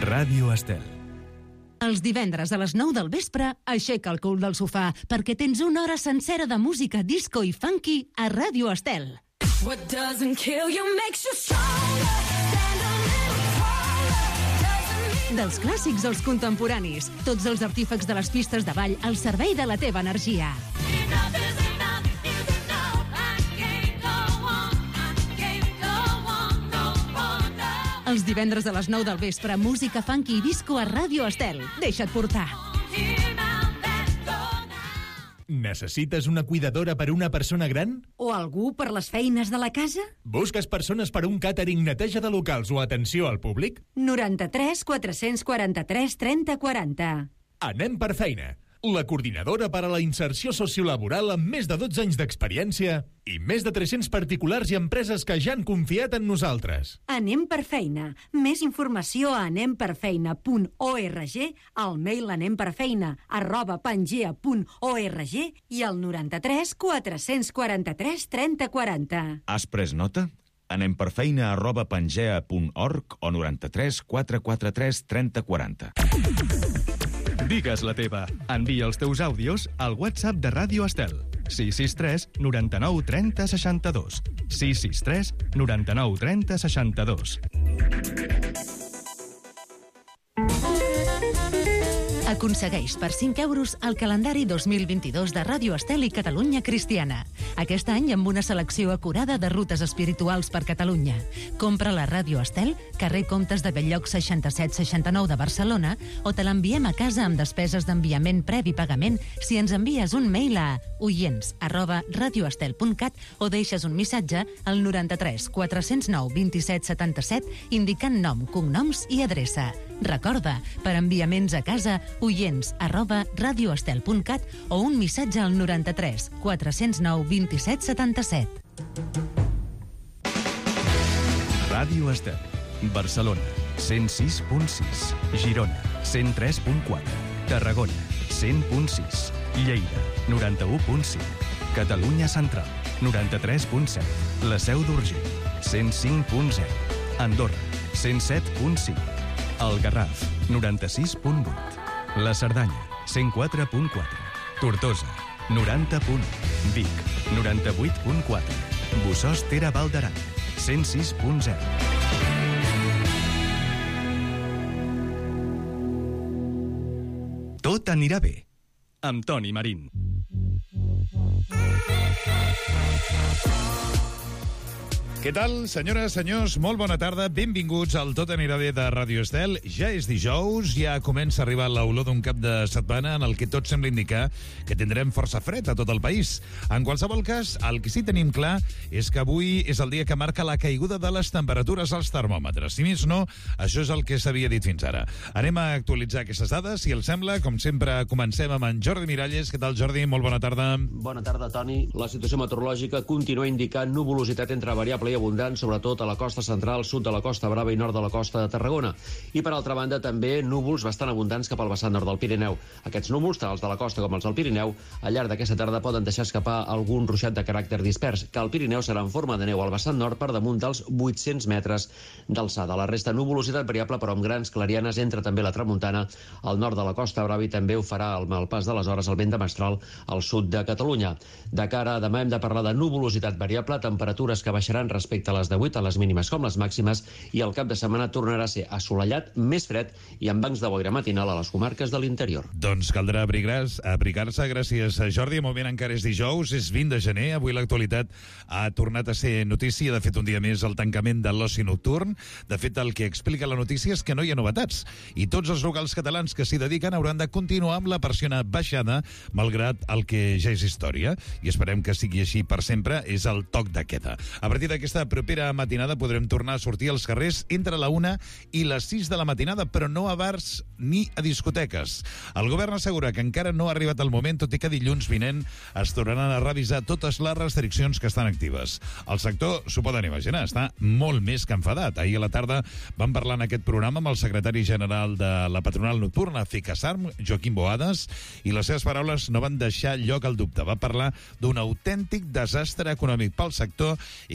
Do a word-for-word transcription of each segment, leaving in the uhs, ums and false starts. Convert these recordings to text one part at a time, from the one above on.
Ràdio Estel. Els divendres a les nou del vespre, aixeca el cul del sofà, perquè tens una hora sencera de música disco i funky a Ràdio Estel. What doesn't kill you makes you stronger. Stand a little taller. Dels clàssics als contemporanis, tots els artífecs de les pistes de ball al servei de la teva energia. Enough is enough is enough. I can't go on, I can't go on no more now. Els divendres a les nou del vespre, música funky i disco a Ràdio Estel. Deixa't portar. Here now, let's go now. Necessites una cuidadora per una persona gran? O algú per les feines de la casa? Busques persones per un càtering, neteja de locals o atenció al públic? noranta-tres quatre-cents quaranta-tres trenta quaranta. Anem per feina. La coordinadora per a la inserció sociolaboral amb més de dotze anys d'experiència i més de tres-cents particulars i empreses que ja han confiat en nosaltres. Anem per feina. Més informació a anem per feina punt org, al mail anemperfeina arroba pangea punt org i al noranta-tres quatre-cents quaranta-tres trenta quaranta. Has pres nota? Anem per feina arroba pangea punt org o noranta-tres quatre quatre tres trenta quaranta. Digues la teva. Envia els teus àudios al WhatsApp de Ràdio Estel. sis sis tres noranta-nou trenta seixanta-dos. sis sis tres noranta-nou trenta seixanta-dos. Aconsegueix per cinc euros el calendari dos mil vint-i-dos de Ràdio Estel i Catalunya Cristiana. Aquest any amb una selecció acurada de rutes espirituals per Catalunya. Compra la Ràdio Estel, carrer Comtes de Belllloc seixanta-set seixanta-nou de Barcelona, o te l'enviem a casa amb despeses d'enviament previ pagament si ens envies un mail a oients arroba radioestel punt cat o deixes un missatge al noranta-tres quatre-cents nou vint-i-set setanta-set indicant nom, cognoms i adreça. Recorda, per enviaments a casa, oients arroba radioestel punt cat o un missatge al noranta-tres quatre-cents nou vint-i-set setanta-set. Ràdio Estel. Barcelona, cent sis punt sis. Girona, cent tres punt quatre. Tarragona, cent punt sis. Lleida, noranta-u punt cinc. Catalunya Central, noranta-tres punt set. La Seu d'Urgell, cent cinc punt zero. Andorra, cent set punt cinc. El Garraf, noranta-sis punt vuit. La Cerdanya, cent quatre punt quatre. Tortosa, noranta punt u. Vic, noranta-vuit punt quatre. Bossòst Tere Val d'Aran, cent sis punt zero. Tot anirà bé, amb Toni Marín. Què tal, senyores, senyors? Molt bona tarda. Benvinguts al Tot anirà bé de Ràdio Estel. Ja és dijous, ja comença a arribar l'olor d'un cap de setmana en el que tot sembla indicar que tindrem força fred a tot el país. En qualsevol cas, el que sí tenim clar és que avui és el dia que marca la caiguda de les temperatures als termòmetres. Si més no, això és el que s'havia dit fins ara. Anem a actualitzar aquestes dades, si els sembla. Com sempre, comencem amb en Jordi Miralles. Què tal, Jordi? Molt bona tarda. Bona tarda, Toni. La situació meteorològica continua indicant nuvolositat entre variable i abundant, sobretot a la costa central, sud de la Costa Brava i nord de la costa de Tarragona. I, per altra banda, també núvols bastant abundants cap al vessant nord del Pirineu. Aquests núvols, tant els de la costa com els del Pirineu, al llarg d'aquesta tarda poden deixar escapar algun ruixat de caràcter dispers, que al Pirineu serà en forma de neu al vessant nord per damunt dels vuit-cents metres d'alçada. La resta, nuvolositat variable, però amb grans clarianes, entra també la tramuntana al nord de la Costa Brava i també ho farà al mal pas de les hores el vent de mestral al sud de Catalunya. De cara a demà hem de parlar de nuvolositat variable, temperatures que baixaran respecte a les de vuit a les mínimes com les màximes, i el cap de setmana tornarà a ser assolellat, més fred i amb bancs de boira matinal a les comarques de l'interior. Doncs caldrà abrigar-se, abrigar-se. Gràcies, Jordi. De moment encara és dijous, és vint de gener. Avui l'actualitat ha tornat a ser notícia. De fet, un dia més el tancament de l'oci nocturn. De fet, el que explica la notícia és que no hi ha novetats. I tots els locals catalans que s'hi dediquen hauran de continuar amb la persiana baixada, malgrat el que ja és història. I esperem que sigui així per sempre. És el toc de queda. A partir d'aquesta propera matinada podrem tornar a sortir als carrers entre la una i les sis de la matinada, però no a bars ni a discoteques. El govern assegura que encara no ha arribat el moment, tot i que dilluns vinent es tornaran a revisar totes les restriccions que estan actives. El sector, s'ho poden imaginar, està molt més que enfadat. Ahir a la tarda vam parlar en aquest programa amb el secretari general de la patronal nocturna, FICASARM, Joaquim Boades, i les seves paraules no van deixar lloc al dubte. Va parlar d'un autèntic desastre econòmic pel sector i que molts locals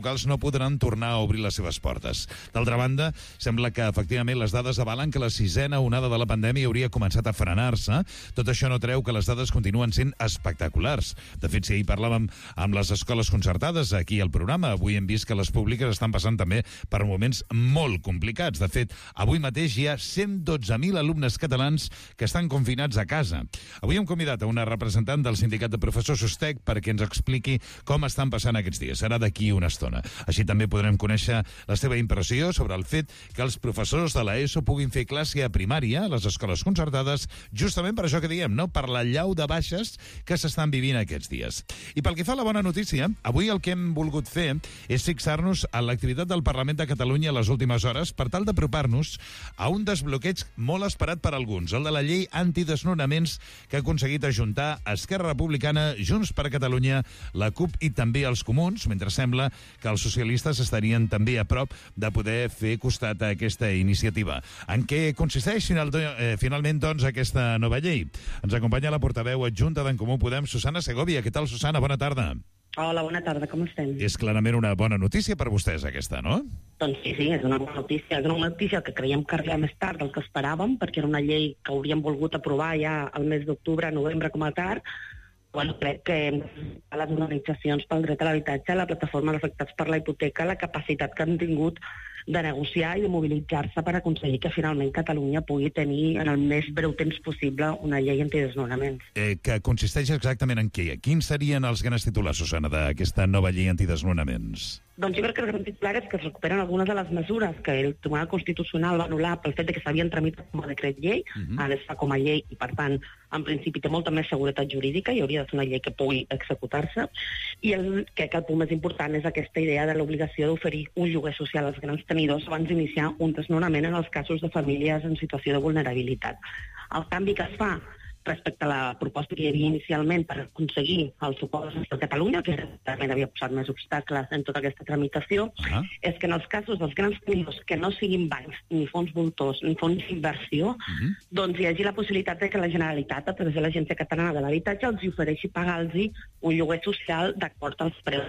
locals no podran tornar a obrir les seves portes. D'altra banda, sembla que efectivament les dades avalen que la sisena onada de la pandèmia hauria començat a frenar-se. Tot això no treu que les dades continuen sent espectaculars. De fet, si ahir parlàvem amb les escoles concertades aquí al programa, avui hem vist que les públiques estan passant també per moments molt complicats. De fet, avui mateix hi ha cent dotze mil alumnes catalans que estan confinats a casa. Avui hem convidat a una representant del sindicat de professors USTEC perquè ens expliqui com estan passant aquests dies. Serà d'aquí una estona. Així també podrem conèixer la seva impressió sobre el fet que els professors de l'ESO puguin fer classe a primària a les escoles concertades, justament per això que diem, no? Per la llau de baixes que s'estan vivint aquests dies. I pel que fa a la bona notícia, avui el que hem volgut fer és fixar-nos en l'activitat del Parlament de Catalunya a les últimes hores per tal d'apropar-nos a un desbloqueig molt esperat per alguns, el de la llei antidesnonaments que ha aconseguit ajuntar Esquerra Republicana, Junts per Catalunya, la CUP i també els Comuns, mentre sembla que els socialistes estarien també a prop de poder fer costat a aquesta iniciativa. En què consisteix final, eh, finalment, doncs, aquesta nova llei? Ens acompanya la portaveu adjunta d'en Comú Podem, Susana Segovia. Què tal, Susana? Bona tarda. Hola, bona tarda, com estem? És clarament una bona notícia per vostès, aquesta, no? Doncs sí, sí, és una bona notícia. És una notícia que creiem que arriba més tard del que esperàvem, perquè era una llei que hauríem volgut aprovar ja al mes d'octubre, novembre com a tard. Bueno, crec que a les organitzacions pel dret a l'habitatge, la plataforma d'afectats per la hipoteca, la capacitat que han tingut de negociar i de mobilitzar-se per aconseguir que finalment Catalunya pugui tenir en el més breu temps possible una llei antidesnonaments. Eh, que consisteix exactament en què? Quins serien els grans titulars, Susana, d'aquesta nova llei antidesnonaments? Doncs jo crec que el gran titular és que es recuperen algunes de les mesures que el Tribunal Constitucional va anul·lar pel fet de que s'havien tramitat com a decret llei, uh-huh. Ara es fa com a llei i, per tant, en principi té molta més seguretat jurídica i hauria de ser una llei que pugui executar-se. I el, crec que el punt més important és aquesta idea de l'obligació d'oferir un lloguer social als grans tenidors abans d'iniciar un desnonament en els casos de famílies en situació de vulnerabilitat. El canvi que es fa respecte a la proposta que hi havia inicialment per aconseguir el suport de Catalunya, que també havia posat més obstacles en tota aquesta tramitació, uh-huh. és que en els casos dels grans tenidors que no siguin bancs, ni fons voltors, ni fons d'inversió, uh-huh. doncs hi hagi la possibilitat de que la Generalitat, a través de l'Agència Catalana de l'Habitatge, els ofereixi pagar-los un lloguer social d'acord als preus.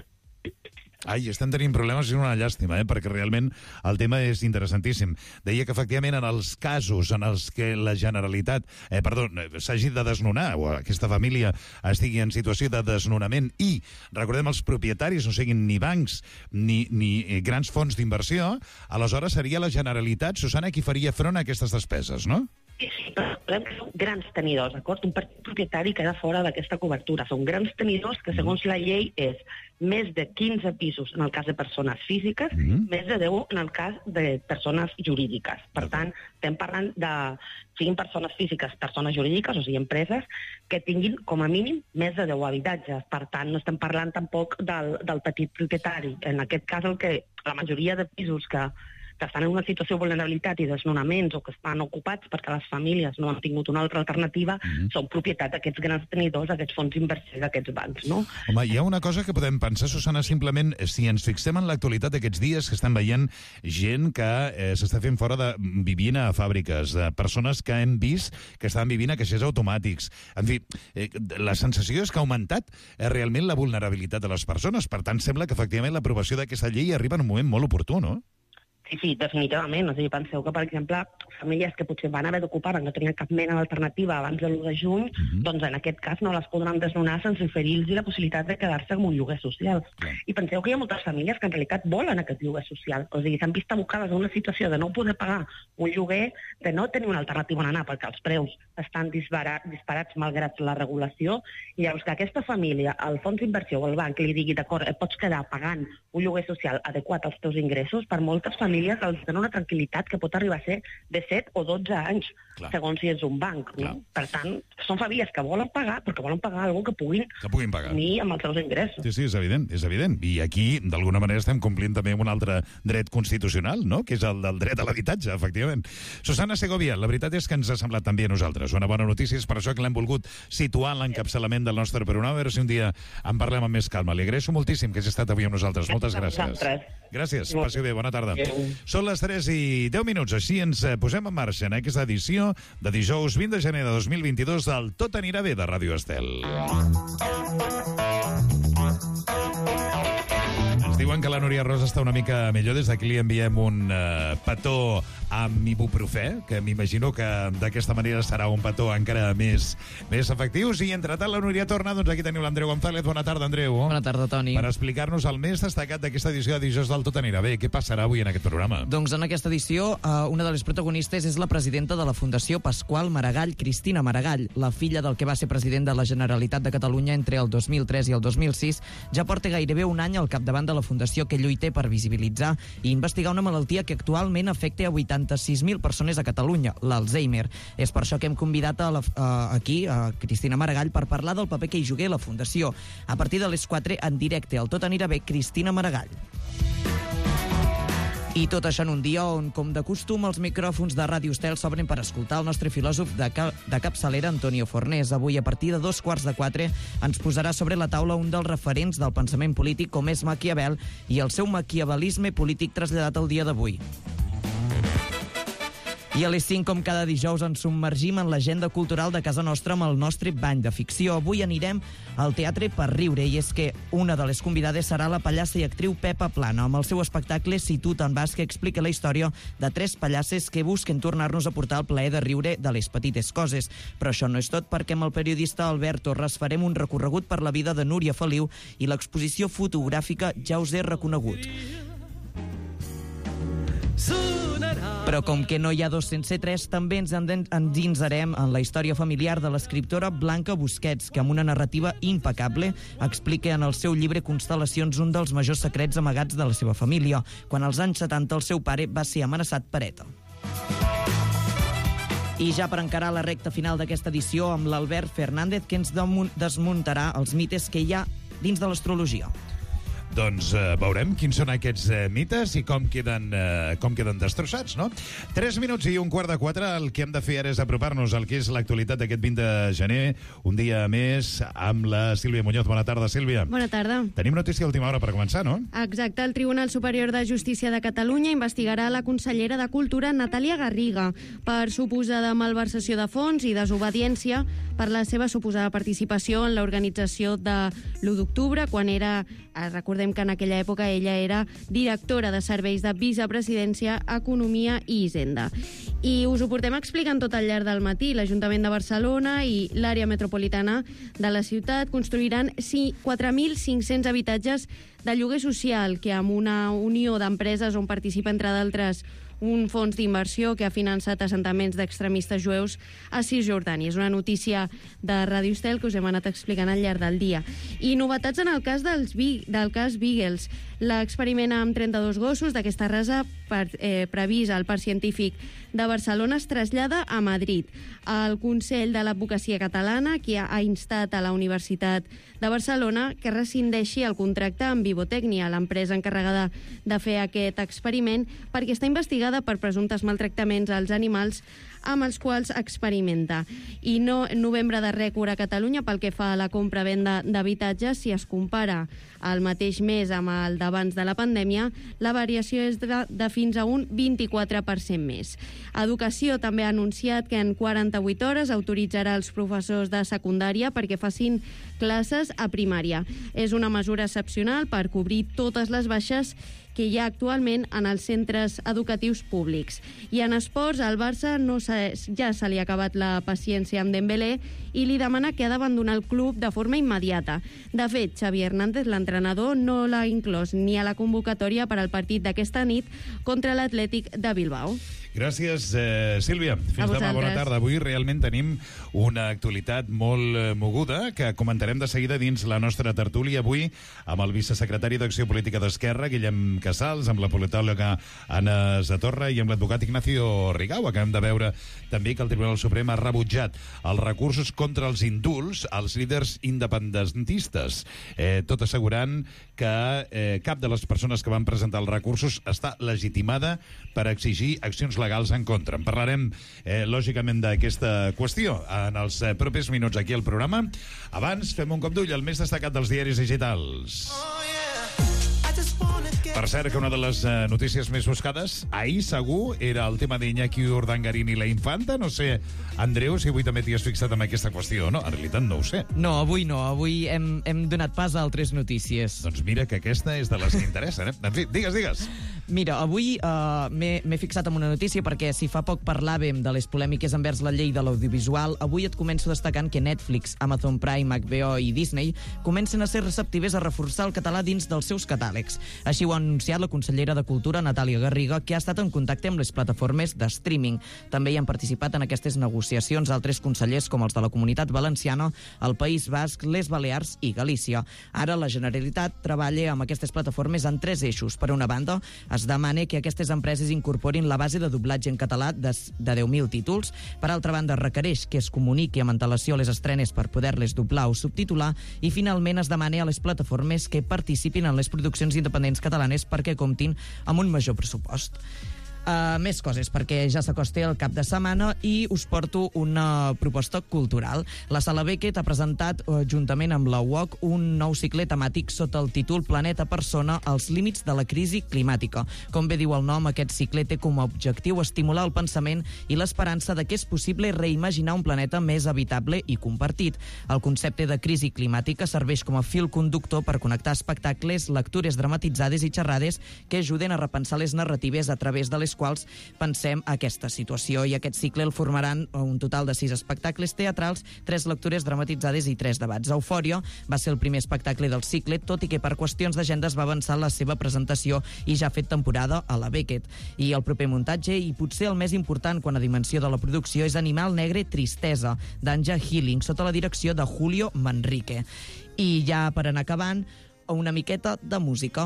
Ai, estem tenint problemes, és una llàstima, eh? Perquè realment el tema és interessantíssim. Deia que efectivament en els casos en els que la Generalitat, eh, perdó, s'hagi de desnonar o aquesta família estigui en situació de desnonament i, recordem, els propietaris no siguin ni bancs ni, ni grans fons d'inversió, aleshores seria la Generalitat, Susana, qui faria front a aquestes despeses, no? Sí, sí, però recordem que són grans tenidors, d'acord? Un partit propietari queda fora d'aquesta cobertura. Són grans tenidors que, segons la llei, és més de quinze pisos en el cas de persones físiques, mm-hmm. més de deu en el cas de persones jurídiques. Per tant, estem parlant de, siguin persones físiques, persones jurídiques, o sigui, empreses, que tinguin com a mínim més de deu habitatges. Per tant, no estem parlant tampoc del, del petit propietari. En aquest cas, el que la majoria de pisos que que estan en una situació de vulnerabilitat i desnonaments o que estan ocupats perquè les famílies no han tingut una altra alternativa, mm-hmm. són propietat d'aquests grans tenidors, d'aquests fons d'inversió, d'aquests bancs, no? Home, hi ha una cosa que podem pensar, Susana, simplement, si ens fixem en l'actualitat d'aquests dies, que estan veient gent que eh, s'està fent fora de vivint a fàbriques, de persones que hem vist que estan vivint a caixers automàtics. En fi, eh, la sensació és que ha augmentat eh, realment la vulnerabilitat de les persones. Per tant, sembla que efectivament l'aprovació d'aquesta llei arriba en un moment molt oportú, no? Sí, sí, definitivament. O sigui, penseu que, per exemple, famílies que potser van haver d'ocupar, no tenien cap mena d'alternativa abans de l'u de juny, uh-huh. doncs en aquest cas no les podran desnonar sense oferir-los la possibilitat de quedar-se amb un lloguer social. Uh-huh. I penseu que hi ha moltes famílies que en realitat volen aquest lloguer social. O sigui, s'han vist abocades a una situació de no poder pagar un lloguer, de no tenir una alternativa on anar perquè els preus estan disparats, disparats malgrat la regulació, i llavors que aquesta família, el fons d'inversió o el banc li digui, d'acord, et pots quedar pagant un lloguer social adequat als teus ingressos, per moltes famílies que els donen una tranquil·litat que pot arribar a ser de set o dotze anys, clar. Segons si és un banc. No? Per tant, són famílies que volen pagar, però que volen pagar alguna que puguin, que puguin pagar ni amb els seus ingressos. Sí, sí, és evident, és evident. I aquí, d'alguna manera, estem complint també un altre dret constitucional, no? Que és el del dret a l'habitatge, efectivament. Susana Segovia, la veritat és que ens ha semblat també a nosaltres una bona notícia, és per això que l'hem volgut situar en l'encapçalament del nostre programa, a veure si un dia en parlem amb més calma. Li agraeixo moltíssim que hagi estat avui amb nosaltres. Moltes gràcies. Gràcies, passi bé, bona tarda. Són les tres i deu minuts, així ens posem en marxa en aquesta edició de dijous vint de gener de dos mil vint-i-dos del Tot anirà bé de Ràdio Estel. diuen que la Núria Rosa està una mica millor. Des d'aquí li enviem un uh, petó amb ibuprofè, que m'imagino que d'aquesta manera serà un petó encara més, més efectiu. I entretant la Núria torna, doncs aquí teniu l'Andreu González. Bona tarda, Andreu. Bona tarda, Toni. Per explicar-nos el més destacat d'aquesta edició de Dijous del Tot anirà bé. Què passarà avui en aquest programa? Doncs en aquesta edició, uh, una de les protagonistes és la presidenta de la Fundació Pasqual Maragall, Cristina Maragall. La filla del que va ser president de la Generalitat de Catalunya entre el dos mil tres i el dos mil sis, ja porta gairebé un any al capdavant de la fundació que lluita per visibilitzar i investigar una malaltia que actualment afecta a vuitanta-sis mil persones a Catalunya, l'Alzheimer. És per això que hem convidat a la, a, aquí a Cristina Maragall per parlar del paper que hi jugué la fundació. A partir de les quatre, en directe, al Tot anirà bé, Cristina Maragall. I tot això en un dia on, com de costum, els micròfons de Ràdio Estel s'obren per escoltar el nostre filòsof de, ca de capçalera, Antonio Fornés. Avui, a partir de dos quarts de quatre, ens posarà sobre la taula un dels referents del pensament polític, com és Maquiavel, i el seu maquiavelisme polític traslladat al dia d'avui. I a les cinc, com cada dijous, ens submergim en l'agenda cultural de casa nostra amb el nostre bany de ficció. Avui anirem al Teatre per Riure, i és que una de les convidades serà la pallassa i actriu Pepa Plana, amb el seu espectacle Si tu te'n vas, que explica la història de tres pallasses que busquen tornar-nos a portar el plaer de riure de les petites coses. Però això no és tot, perquè amb el periodista Albert Torres farem un recorregut per la vida de Núria Feliu i l'exposició fotogràfica Ja us he reconegut. Però com que no hi ha dos sense tres, també ens endinsarem en la història familiar de l'escriptora Blanca Busquets, que amb una narrativa impecable explica en el seu llibre Constel·lacions un dels majors secrets amagats de la seva família, quan als anys setanta el seu pare va ser amenaçat per ETA. I ja per encarar la recta final d'aquesta edició amb l'Albert Fernández, que ens desmuntarà els mites que hi ha dins de l'astrologia. Doncs uh, veurem quins són aquests uh, mites i com queden, uh, com queden destrossats, no? Tres minuts i un quart de quatre. El que hem de fer ara és apropar-nos al que és l'actualitat d'aquest vint de gener, un dia més amb la Sílvia Muñoz. Bona tarda, Sílvia. Bona tarda. Tenim notícia d'última hora per començar, no? Exacte. El Tribunal Superior de Justícia de Catalunya investigarà la consellera de Cultura, Natàlia Garriga, per suposada malversació de fons i desobediència per la seva suposada participació en l'organització de l'u d'octubre, quan era, recordem que en aquella època ella era directora de serveis de vicepresidència, economia i hisenda. I us ho portem explicant tot al llarg del matí. L'Ajuntament de Barcelona i l'àrea metropolitana de la ciutat construiran quatre mil cinc-cents habitatges de lloguer social, que amb una unió d'empreses on participa, entre d'altres, un fons d'inversió que ha finançat assentaments d'extremistes jueus a Cisjordània. És una notícia de Ràdio Estel que us hem anat explicant al llarg del dia. I novetats en el cas dels del cas Beagles. L'experiment amb trenta-dos gossos d'aquesta raça per, eh, previst al Parc Científic de Barcelona es trasllada a Madrid. El Consell de l'Advocacia Catalana, que ha instat a la Universitat de Barcelona que rescindeixi el contracte amb Vivotècnia, l'empresa encarregada de fer aquest experiment, perquè està investigada per presumptes maltractaments als animals amb els quals experimenta. I no novembre de rècord a Catalunya pel que fa a la compra-venda d'habitatges. Si es compara el mateix mes amb el d'abans de la pandèmia, la variació és de, de fins a un vint-i-quatre per cent més. Educació també ha anunciat que en quaranta-vuit hores autoritzarà els professors de secundària perquè facin classes a primària. És una mesura excepcional per cobrir totes les baixes que hi ha actualment en els centres educatius públics. I en esports, al Barça no ja se li ha acabat la paciència amb Dembélé i li demana que ha d'abandonar el club de forma immediata. De fet, Xavi Hernández, l'entrenador, no l'ha inclòs ni a la convocatòria per al partit d'aquesta nit contra l'Atlètic de Bilbao. Gràcies, eh, Sílvia. Fins demà, bona tarda. Avui realment tenim una actualitat molt eh, moguda que comentarem de seguida dins la nostra tertúlia avui amb el vicesecretari d'Acció Política d'Esquerra, Guillem Casals, amb la politòloga Anna Zatorra i amb l'advocat Ignacio Rigau. Acabem de veure també que el Tribunal Suprem ha rebutjat els recursos contra els indults als líders independentistes, eh, tot assegurant que eh, cap de les persones que van presentar els recursos està legitimada per exigir accions legals en contra. En parlarem, eh, lògicament, d'aquesta qüestió en els eh, propers minuts aquí al programa. Abans, fem un cop d'ull al més destacat dels diaris digitals. Oh, yeah. I just wanna get Per cert, que una de les uh, notícies més buscades ahir, segur, era el tema d'Iñaki Urdangarín i la infanta. No sé, Andreu, si avui també t'hi has fixat en aquesta qüestió, no? En realitat no ho sé. No, avui no. Avui hem, hem donat pas a altres notícies. Doncs mira que aquesta és de les que interessen, eh? En fi, digues, digues. Mira, avui uh, m'he fixat en una notícia perquè si fa poc parlàvem de les polèmiques envers la llei de l'audiovisual, avui et començo destacant que Netflix, Amazon Prime, H B O i Disney comencen a ser receptives a reforçar el català dins dels seus catàlegs. Així ho ha anunciat la consellera de Cultura, Natàlia Garriga, que ha estat en contacte amb les plataformes de streaming. També hi han participat en aquestes negociacions altres consellers com els de la Comunitat Valenciana, el País Basc, les Balears i Galícia. Ara la Generalitat treballa amb aquestes plataformes en tres eixos. Per una banda, es demana que aquestes empreses incorporin la base de doblatge en català de, de deu mil títols. Per altra banda, requereix que es comuniqui amb antelació les estrenes per poder-les doblar o subtitular. I finalment es demana a les plataformes que participin en les produccions independents catalanes perquè comptin amb un major pressupost. Uh, més coses, perquè ja s'acosta el cap de setmana i us porto una proposta cultural. La Sala Beckett ha presentat, uh, juntament amb la U O C, un nou cicle temàtic sota el títol Planeta Persona, els límits de la crisi climàtica. Com bé diu el nom, aquest cicle té com a objectiu estimular el pensament i l'esperança de que és possible reimaginar un planeta més habitable i compartit. El concepte de crisi climàtica serveix com a fil conductor per connectar espectacles, lectures dramatitzades i xerrades que ajuden a repensar les narratives a través de les quals pensem aquesta situació. I aquest cicle el formaran un total de sis espectacles teatrals, tres lectures dramatitzades i tres debats. Eufòria va ser el primer espectacle del cicle, tot i que per qüestions d'agenda es va avançar la seva presentació i ja ha fet temporada a la Beckett. I el proper muntatge, i potser el més important quant a dimensió de la producció, és Animal Negre Tristesa, d'Anja Healing, sota la direcció de Julio Manrique. I ja per anar acabant, una miqueta de música.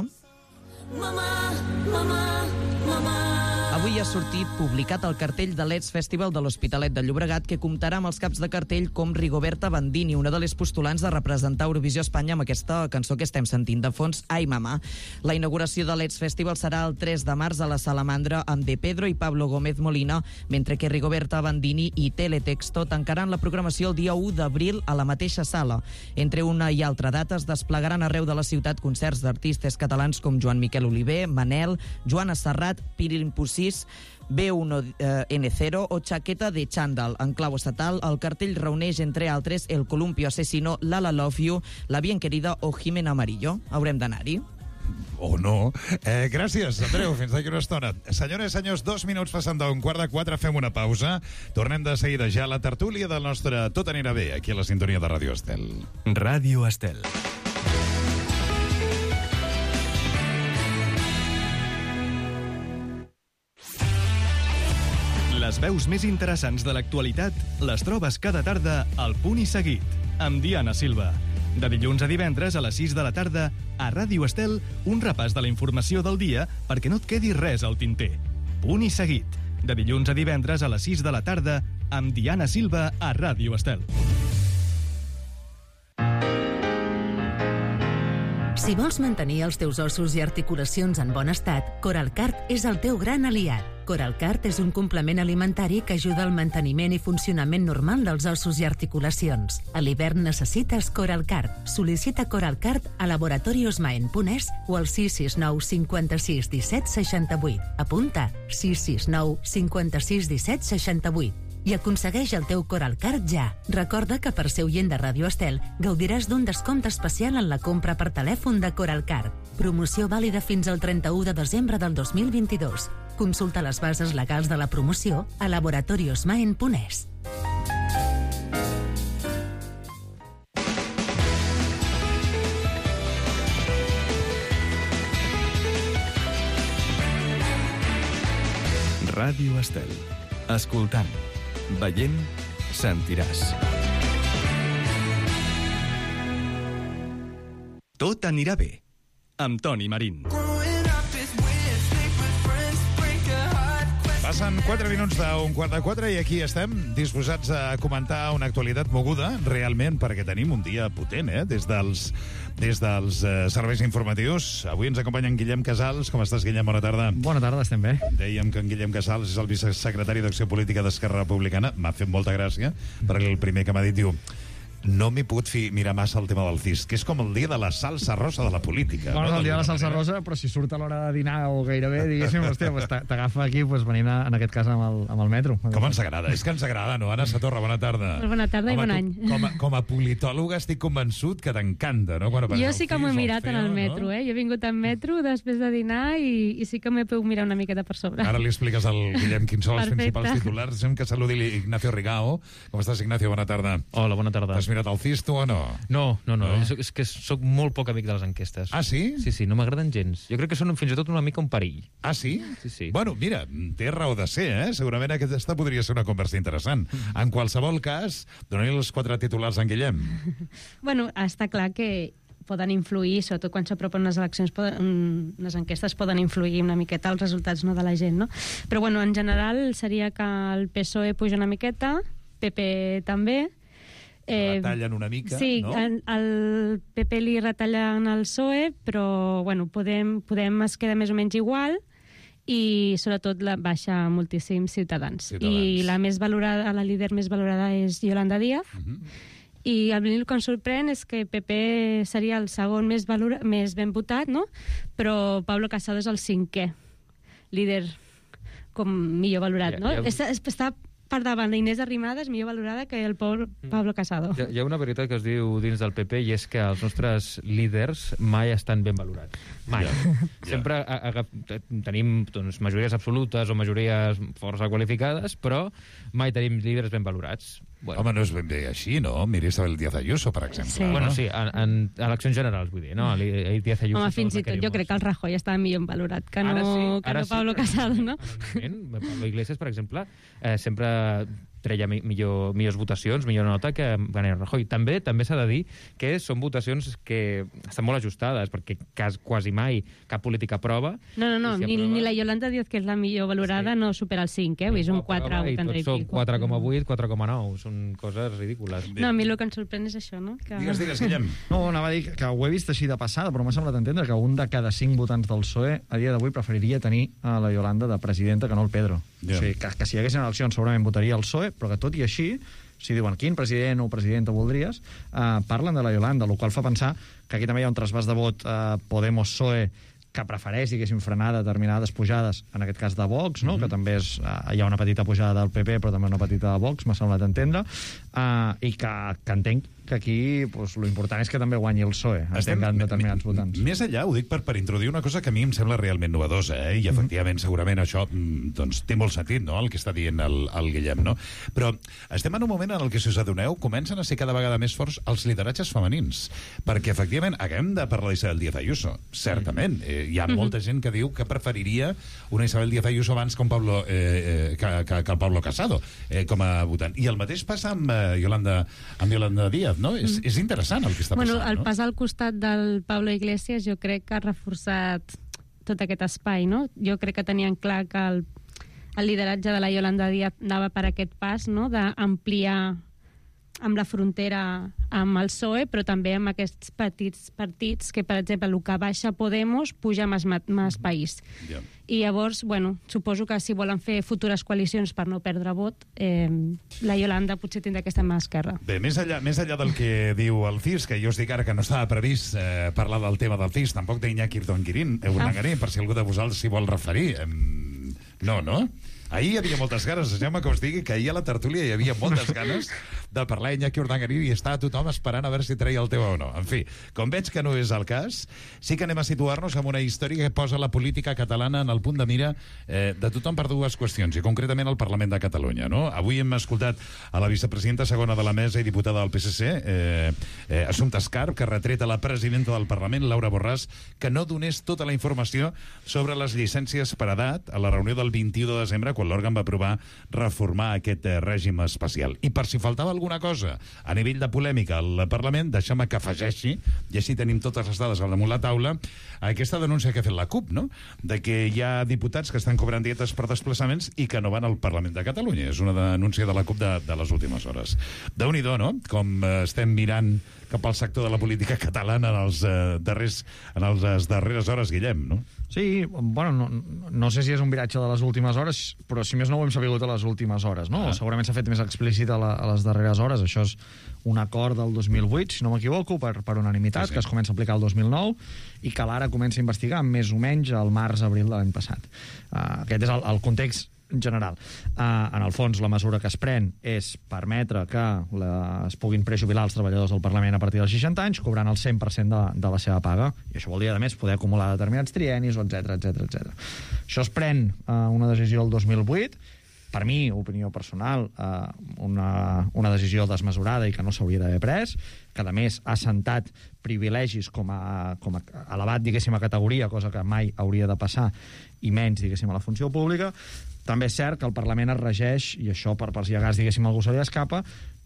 Mamà, mamà, mamà. Avui ha sortit publicat el cartell de l'Eds Festival de l'Hospitalet de Llobregat, que comptarà amb els caps de cartell com Rigoberta Bandini, una de les postulants de representar Eurovisió Espanya amb aquesta cançó que estem sentint de fons, Ai Mamà. La inauguració de l'Eds Festival serà el tres de març a la Salamandra amb De Pedro i Pablo Gómez Molina, mentre que Rigoberta Bandini i Teletexto tancaran la programació el dia u d'abril a la mateixa sala. Entre una i altra data es desplegaran arreu de la ciutat concerts d'artistes catalans com Joan Miquel Oliver, Manel, Joana Serrat, Pirin Pussís, B uno N cero o Chaqueta de Chandal. En clau estatal, el cartell reuneix, entre altres, El Columpio Asesino, Lala Love You, La Bien Querida o Jimena Amarillo. Haurem d'anar-hi. O no. Eh, gràcies, Andreu. Fins d'aquí una estona. Senyores i senyors, dos minuts passant d'un quart de quatre, fem una pausa. Tornem de seguida ja a la tertúlia del nostre Tot anirà bé, aquí a la sintonia de Ràdio Estel. Ràdio Estel. Les veus més interessants de l'actualitat les trobes cada tarda al Punt i Seguit, amb Diana Silva. De dilluns a divendres a les sis de la tarda, a Ràdio Estel, un repàs de la informació del dia perquè no et quedi res al tinter. Punt i Seguit. De dilluns a divendres a les sis de la tarda, amb Diana Silva a Ràdio Estel. Si vols mantenir els teus ossos i articulacions en bon estat, Coralcart és el teu gran aliat. Coralcart és un complement alimentari que ajuda al manteniment i funcionament normal dels ossos i articulacions. A l'hivern necessites Coralcart. Sol·licita Coralcart a laboratoriosmaen punt es o al sis sis nou cinquanta-sis disset seixanta-vuit. Apunta sis sis nou cinquanta-sis disset seixanta-vuit. I aconsegueix el teu Coralcart ja. Recorda que per ser oient de Ràdio Estel gaudiràs d'un descompte especial en la compra per telèfon de Coralcart. Promoció vàlida fins al trenta-u de desembre del dos mil vint-i-dos. Consulta les bases legals de la promoció a laboratoriosmaen punt es. Ràdio Estel. Escoltant, veient, sentiràs. Tot anirà bé, amb Toni Marín. Passen quatre minuts d'un quart de quatre i aquí estem disposats a comentar una actualitat moguda, realment, perquè tenim un dia potent, eh? Des dels, des dels eh, serveis informatius. Avui ens acompanya en Guillem Casals. Com estàs, Guillem? Bona tarda. Bona tarda, estem bé. Dèiem que en Guillem Casals és el vicesecretari d'Acció Política d'Esquerra Republicana. M'ha fet molta gràcia, perquè el primer que m'ha dit, diu... no m'he pogut fi, mirar massa el tema del C I S, que és com el dia de la salsa rosa de la política. Bueno, no? el dia de la salsa manera. rosa, però si surt a l'hora de dinar o gairebé, diguéssim, hòstia, pues t'agafa aquí pues, venint, a, en aquest cas, amb el, amb el metro. Com ens agrada? És que ens agrada, no? Anna Satorra, bona tarda. Bona tarda i bon any. Com a, com a politòloga estic convençut que t'encanta, no? Quan Jo sí que m'ho he mirat en el metro, eh? Jo he vingut en metro després de dinar i, i sí que m'he pogut mirar una miqueta per sobre. Ara li expliques al Guillem quins són els Perfecte. principals titulars. Deixem que saludi Ignacio Rigao. Com estàs, Ignacio? Bona tarda. Hola, bona tarda. T'has mirat el C I S, tu, o no? No, no, no. No? És, és que soc molt poc amic de les enquestes. Ah, sí? Sí, sí, no m'agraden gens. Jo crec que són fins i tot una mica un perill. Ah, sí? Sí, sí. Bueno, mira, té raó de ser, eh? Segurament aquesta podria ser una conversa interessant. En qualsevol cas, donaré els quatre titulars a en Guillem. Bueno, està clar que poden influir, sobretot quan s'apropen unes eleccions, poden, unes enquestes poden influir una miqueta els resultats, no, de la gent, no? Però, bueno, en general seria que el P S O E puja una miqueta, P P també. Eh, retallen una mica, sí, no? Sí, el P P li retallen el P S O E, però, bueno, Podem, Podem es queda més o menys igual i, sobretot, la baixa moltíssim Ciutadans. Ciutadans. I la més valorada, la líder més valorada és Yolanda Díaz. Uh -huh. I el que em sorprèn és que P P seria el segon més, valora, més ben votat, no? Però Pablo Casado és el cinquè líder com millor valorat, Ja, no? ja- Està, està per davant d'Inés Arrimadas, millor valorada que el Pablo, Pablo Casado. Hi ha, hi ha una veritat que es diu dins del P P i és que els nostres líders mai estan ben valorats. Mai. Ja. Sempre a, a, tenim doncs, majories absolutes o majories força qualificades, però mai tenim líders ben valorats. Bueno. Home, no és ben bé així, no? Mira Isabel Díaz Ayuso, per exemple. Sí. no? Bueno, sí, en, en eleccions generals, vull dir, no? El Díaz Ayuso... Home, fins i tot jo crec que el Rajoy estava millor valorat que no, Ara sí, que ara no sí, Pablo però- Casado, no? En un moment, Pablo Iglesias, per exemple, eh, sempre treia mi- millor, millors votacions, millor nota que Mariano Rajoy. També també s'ha de dir que són votacions que estan molt ajustades, perquè cas, quasi mai cap política aprova. No, no, no, I si ni, aprova- ni la Yolanda Díaz, que és la millor valorada, no supera el cinc, eh? Vull dir, és un quatre aprova i vuitanta i tots són pico. quatre coma vuit, quatre coma nou. Són coses ridícules. No, a mi el que em sorprèn és això, no? Que... Digues, digues, Guillem. No, anava a dir que ho he vist així de passada, però m'ha semblat entendre que un de cada cinc votants del P S O E a dia d'avui preferiria tenir a la Yolanda de presidenta que no el Pedro. Ja. O sigui, que, que si hi haguessin eleccions segurament votaria el P S O E, però que tot i així, si diuen quin president o presidenta voldries, eh, parlen de la Yolanda, el qual fa pensar que aquí també hi ha un trasbàs de vot eh, Podemos-P S O E que prefereix, diguéssim, frenar determinades pujades, en aquest cas de Vox, no? Mm -hmm. que també és, uh, hi ha una petita pujada del P P, però també una petita de Vox, m'ha semblat entendre, uh, i que, que entenc que aquí pues, l'important és que també guanyi el P S O E, entenc en determinats votants. Més enllà, ho dic per, per introduir una cosa que a mi em sembla realment novedosa, eh? I efectivament, segurament això mm, doncs, té molt sentit, no?, el que està dient el, el Guillem, no? Però estem en un moment en el que, si us adoneu, comencen a ser cada vegada més forts els lideratges femenins, perquè efectivament acabem de parlar d'Isabel Díaz Ayuso, certament, eh, hi ha molta gent que diu que preferiria una Isabel Díaz Ayuso abans que, un Pablo, eh, eh, que, que, que el Pablo Casado eh, com a votant. I el mateix passa amb eh, Yolanda, amb Yolanda Díaz, no? Mm. És, és interessant el que està Bueno, passant, el no? pas al costat del Pablo Iglesias jo crec que ha reforçat tot aquest espai, no? Jo crec que tenien clar que el, el lideratge de la Yolanda Díaz anava per aquest pas, no?, d'ampliar amb la frontera amb el P S O E, però també amb aquests petits partits que, per exemple, el que baixa Podemos puja més, més país. Ja. I llavors, bueno, suposo que si volen fer futures coalicions per no perdre vot, eh, la Yolanda potser tindrà que estar mà esquerra. Bé, més enllà, més enllà del que diu el C I S, que jo us dic ara que no estava previst eh, parlar del tema del C I S, tampoc d'Iñaki Urdangarín, eh, Urdangarín, per si algú de vosaltres s'hi vol referir. Eh, no, no? Ahir hi havia moltes ganes, deixeu-me que us digui que ahir a la tertúlia hi havia moltes ganes de parlar Iñaki Urdangarín i estava tothom esperant a veure si treia el teu o no. En fi, com veig que no és el cas, sí que anem a situar-nos en una història que posa la política catalana en el punt de mira eh, de tothom per dues qüestions, i concretament el Parlament de Catalunya, no? Avui hem escoltat a la vicepresidenta segona de la mesa i diputada del P S C, eh, eh, Assumpta Escarp, que retreta a la presidenta del Parlament, Laura Borràs, que no donés tota la informació sobre les llicències per edat a la reunió del vint-i-u de desembre, quan l'òrgan va aprovar reformar aquest eh, règim especial. I per si faltava alguna cosa a nivell de polèmica al Parlament, deixem-me que afegeixi, i així tenim totes les dades al damunt la taula, aquesta denúncia que ha fet la CUP, no?, de que hi ha diputats que estan cobrant dietes per desplaçaments i que no van al Parlament de Catalunya. És una denúncia de la CUP de, de les últimes hores. Déu-n'hi-do, no?, com eh, estem mirant cap al sector de la política catalana en els eh, darrers, en les darreres hores, Guillem, no? Sí, bueno, no, no sé si és un viratge de les últimes hores, però si més no ho hem sabut a les últimes hores, no? Ah. Segurament s'ha fet més explícit a, la, a les darreres hores. Això és un acord del dos mil vuit, si no m'equivoco, per, per unanimitat, sí, sí. que es comença a aplicar el dos mil nou i que l'ara comença a investigar més o menys al març-abril de l'any passat. Uh, aquest és el, el context general. Uh, en el fons, la mesura que es pren és permetre que la, es puguin prejubilar els treballadors del Parlament a partir dels seixanta anys, cobrant el cent per cent de, de la seva paga. I això vol dir, a més, poder acumular determinats triennis, etcètera, etcètera, etcètera. Això es pren uh, una decisió el dos mil vuit. Per mi, opinió personal, uh, una, una decisió desmesurada i que no s'hauria d'haver pres, que, a més, ha assentat privilegis com a, com a elevat, diguéssim, a categoria, cosa que mai hauria de passar, i menys, diguéssim, a la funció pública. També és cert que el Parlament es regeix, i això per pels llegats, diguéssim, algú se li escapa,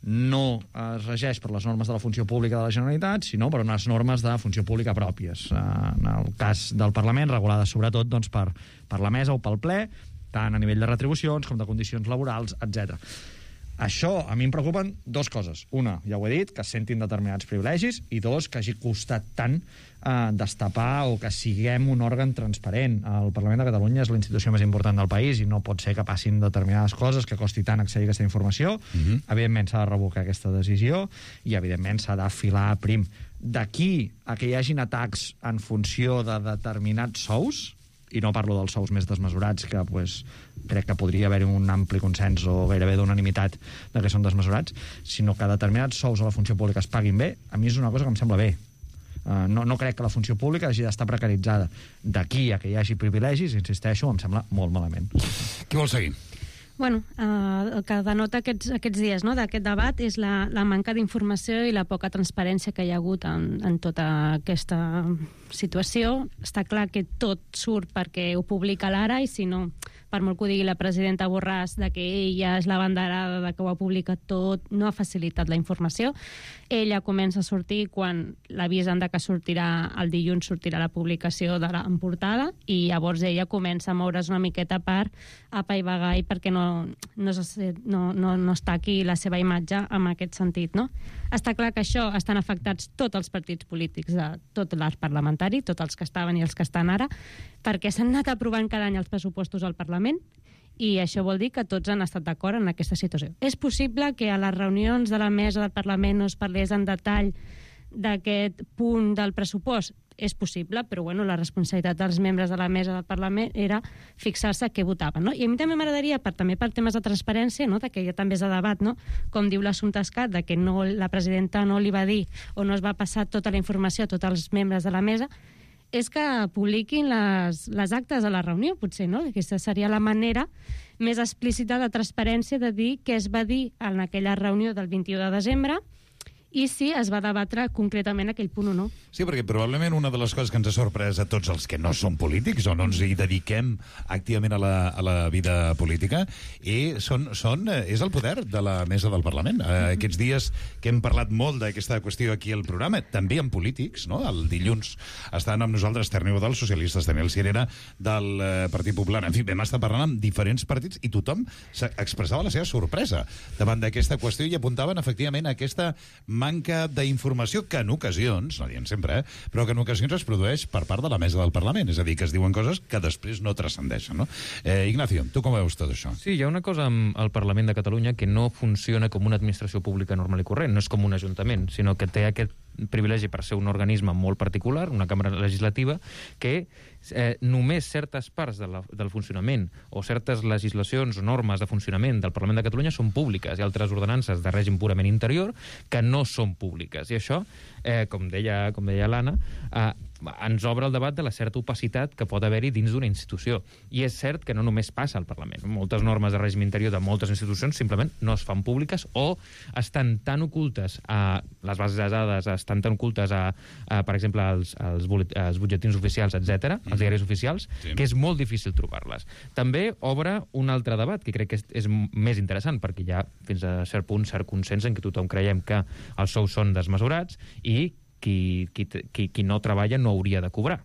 no es regeix per les normes de la funció pública de la Generalitat, sinó per unes normes de funció pública pròpies. En el cas del Parlament, regulades sobretot doncs, per, per la mesa o pel ple, tant a nivell de retribucions com de condicions laborals, etcètera. Això, a mi em preocupen dues coses. Una, ja ho he dit, que es sentin determinats privilegis, i dos, que hagi costat tant eh, destapar o que siguem un òrgan transparent. El Parlament de Catalunya és la institució més important del país i no pot ser que passin determinades coses, que costi tant accedir a aquesta informació. Uh-huh. Evidentment s'ha de revocar aquesta decisió i evidentment s'ha d'afilar prim. D'aquí a que hi hagin atacs en funció de determinats sous, i no parlo dels sous més desmesurats, que pues, crec que podria haver un ampli consens o gairebé d'unanimitat de que són desmesurats, sinó que determinats sous a la funció pública es paguin bé, a mi és una cosa que em sembla bé. Uh, no, no crec que la funció pública hagi d'estar precaritzada. D'aquí a que hi hagi privilegis, insisteixo, em sembla molt malament. Qui vol seguir? Bueno, eh, el que denota aquests, aquests dies, no?, d'aquest debat és la, la manca d'informació i la poca transparència que hi ha hagut en, en tota aquesta situació. Està clar que tot surt perquè ho publica l'Ara i si no, per molt que ho digui la presidenta Borràs, de que ella és la banderada, de que ho ha publicat tot, no ha facilitat la informació. Ella comença a sortir quan l'avisen de que sortirà el dilluns, sortirà la publicació de la en portada, i llavors ella comença a moure's una miqueta per apaivagar i perquè no, no, no, no, no està aquí la seva imatge en aquest sentit, no? Està clar que això estan afectats tots els partits polítics de tot l'arc parlamentari, tots els que estaven i els que estan ara, perquè s'han anat aprovant cada any els pressupostos al Parlament, i això vol dir que tots han estat d'acord en aquesta situació. És possible que a les reunions de la mesa del Parlament no es parlés en detall d'aquest punt del pressupost? És possible, però bueno, la responsabilitat dels membres de la mesa del Parlament era fixar-se què votaven, no? I a mi també m'agradaria, per, també per temes de transparència, no?, de que ja també és de debat, no?, com diu l'Assumpta Escat, de que no, la presidenta no li va dir o no es va passar tota la informació a tots els membres de la mesa, és que publiquin les, les actes de la reunió, potser, no? Aquesta seria la manera més explícita de transparència de dir què es va dir en aquella reunió del vint-i-u de desembre i si es va debatre concretament aquell punt o no. Sí, perquè probablement una de les coses que ens ha sorprès a tots els que no som polítics o no ens hi dediquem activament a la, a la vida política i són, són, és el poder de la mesa del Parlament. Eh, aquests dies que hem parlat molt d'aquesta qüestió aquí al programa, també amb polítics, no? El dilluns estan amb nosaltres Terneu dels socialistes, Daniel Sirera del eh, Partit Popular. En fi, vam estar parlant amb diferents partits i tothom expressava la seva sorpresa davant d'aquesta qüestió i apuntaven efectivament a aquesta manca d'informació que en ocasions, no diem sempre, eh, però que en ocasions es produeix per part de la mesa del Parlament, és a dir, que es diuen coses que després no transcendeixen, no? Eh, Ignacio, tu com veus tot això? Sí, hi ha una cosa amb el Parlament de Catalunya que no funciona com una administració pública normal i corrent, no és com un ajuntament, sinó que té aquest privilegi per ser un organisme molt particular, una cambra legislativa, que eh, només certes parts de la, del funcionament o certes legislacions o normes de funcionament del Parlament de Catalunya són públiques i altres ordenances de règim purament interior que no són públiques. I això, eh, com deia, com deia l'Anna, eh, ens obre el debat de la certa opacitat que pot haver-hi dins d'una institució. I és cert que no només passa al Parlament. Moltes normes de règim interior de moltes institucions simplement no es fan públiques o estan tan ocultes a les bases de dades, estan tan ocultes a, a per exemple, als, als, als butlletins oficials, etcètera, mm. als diaris oficials, sí. que és molt difícil trobar-les. També obre un altre debat que crec que és, és més interessant, perquè hi ha fins a cert punt cert consens en què tothom creiem que els sous són desmesurats i qui, qui, qui, qui no treballa no hauria de cobrar.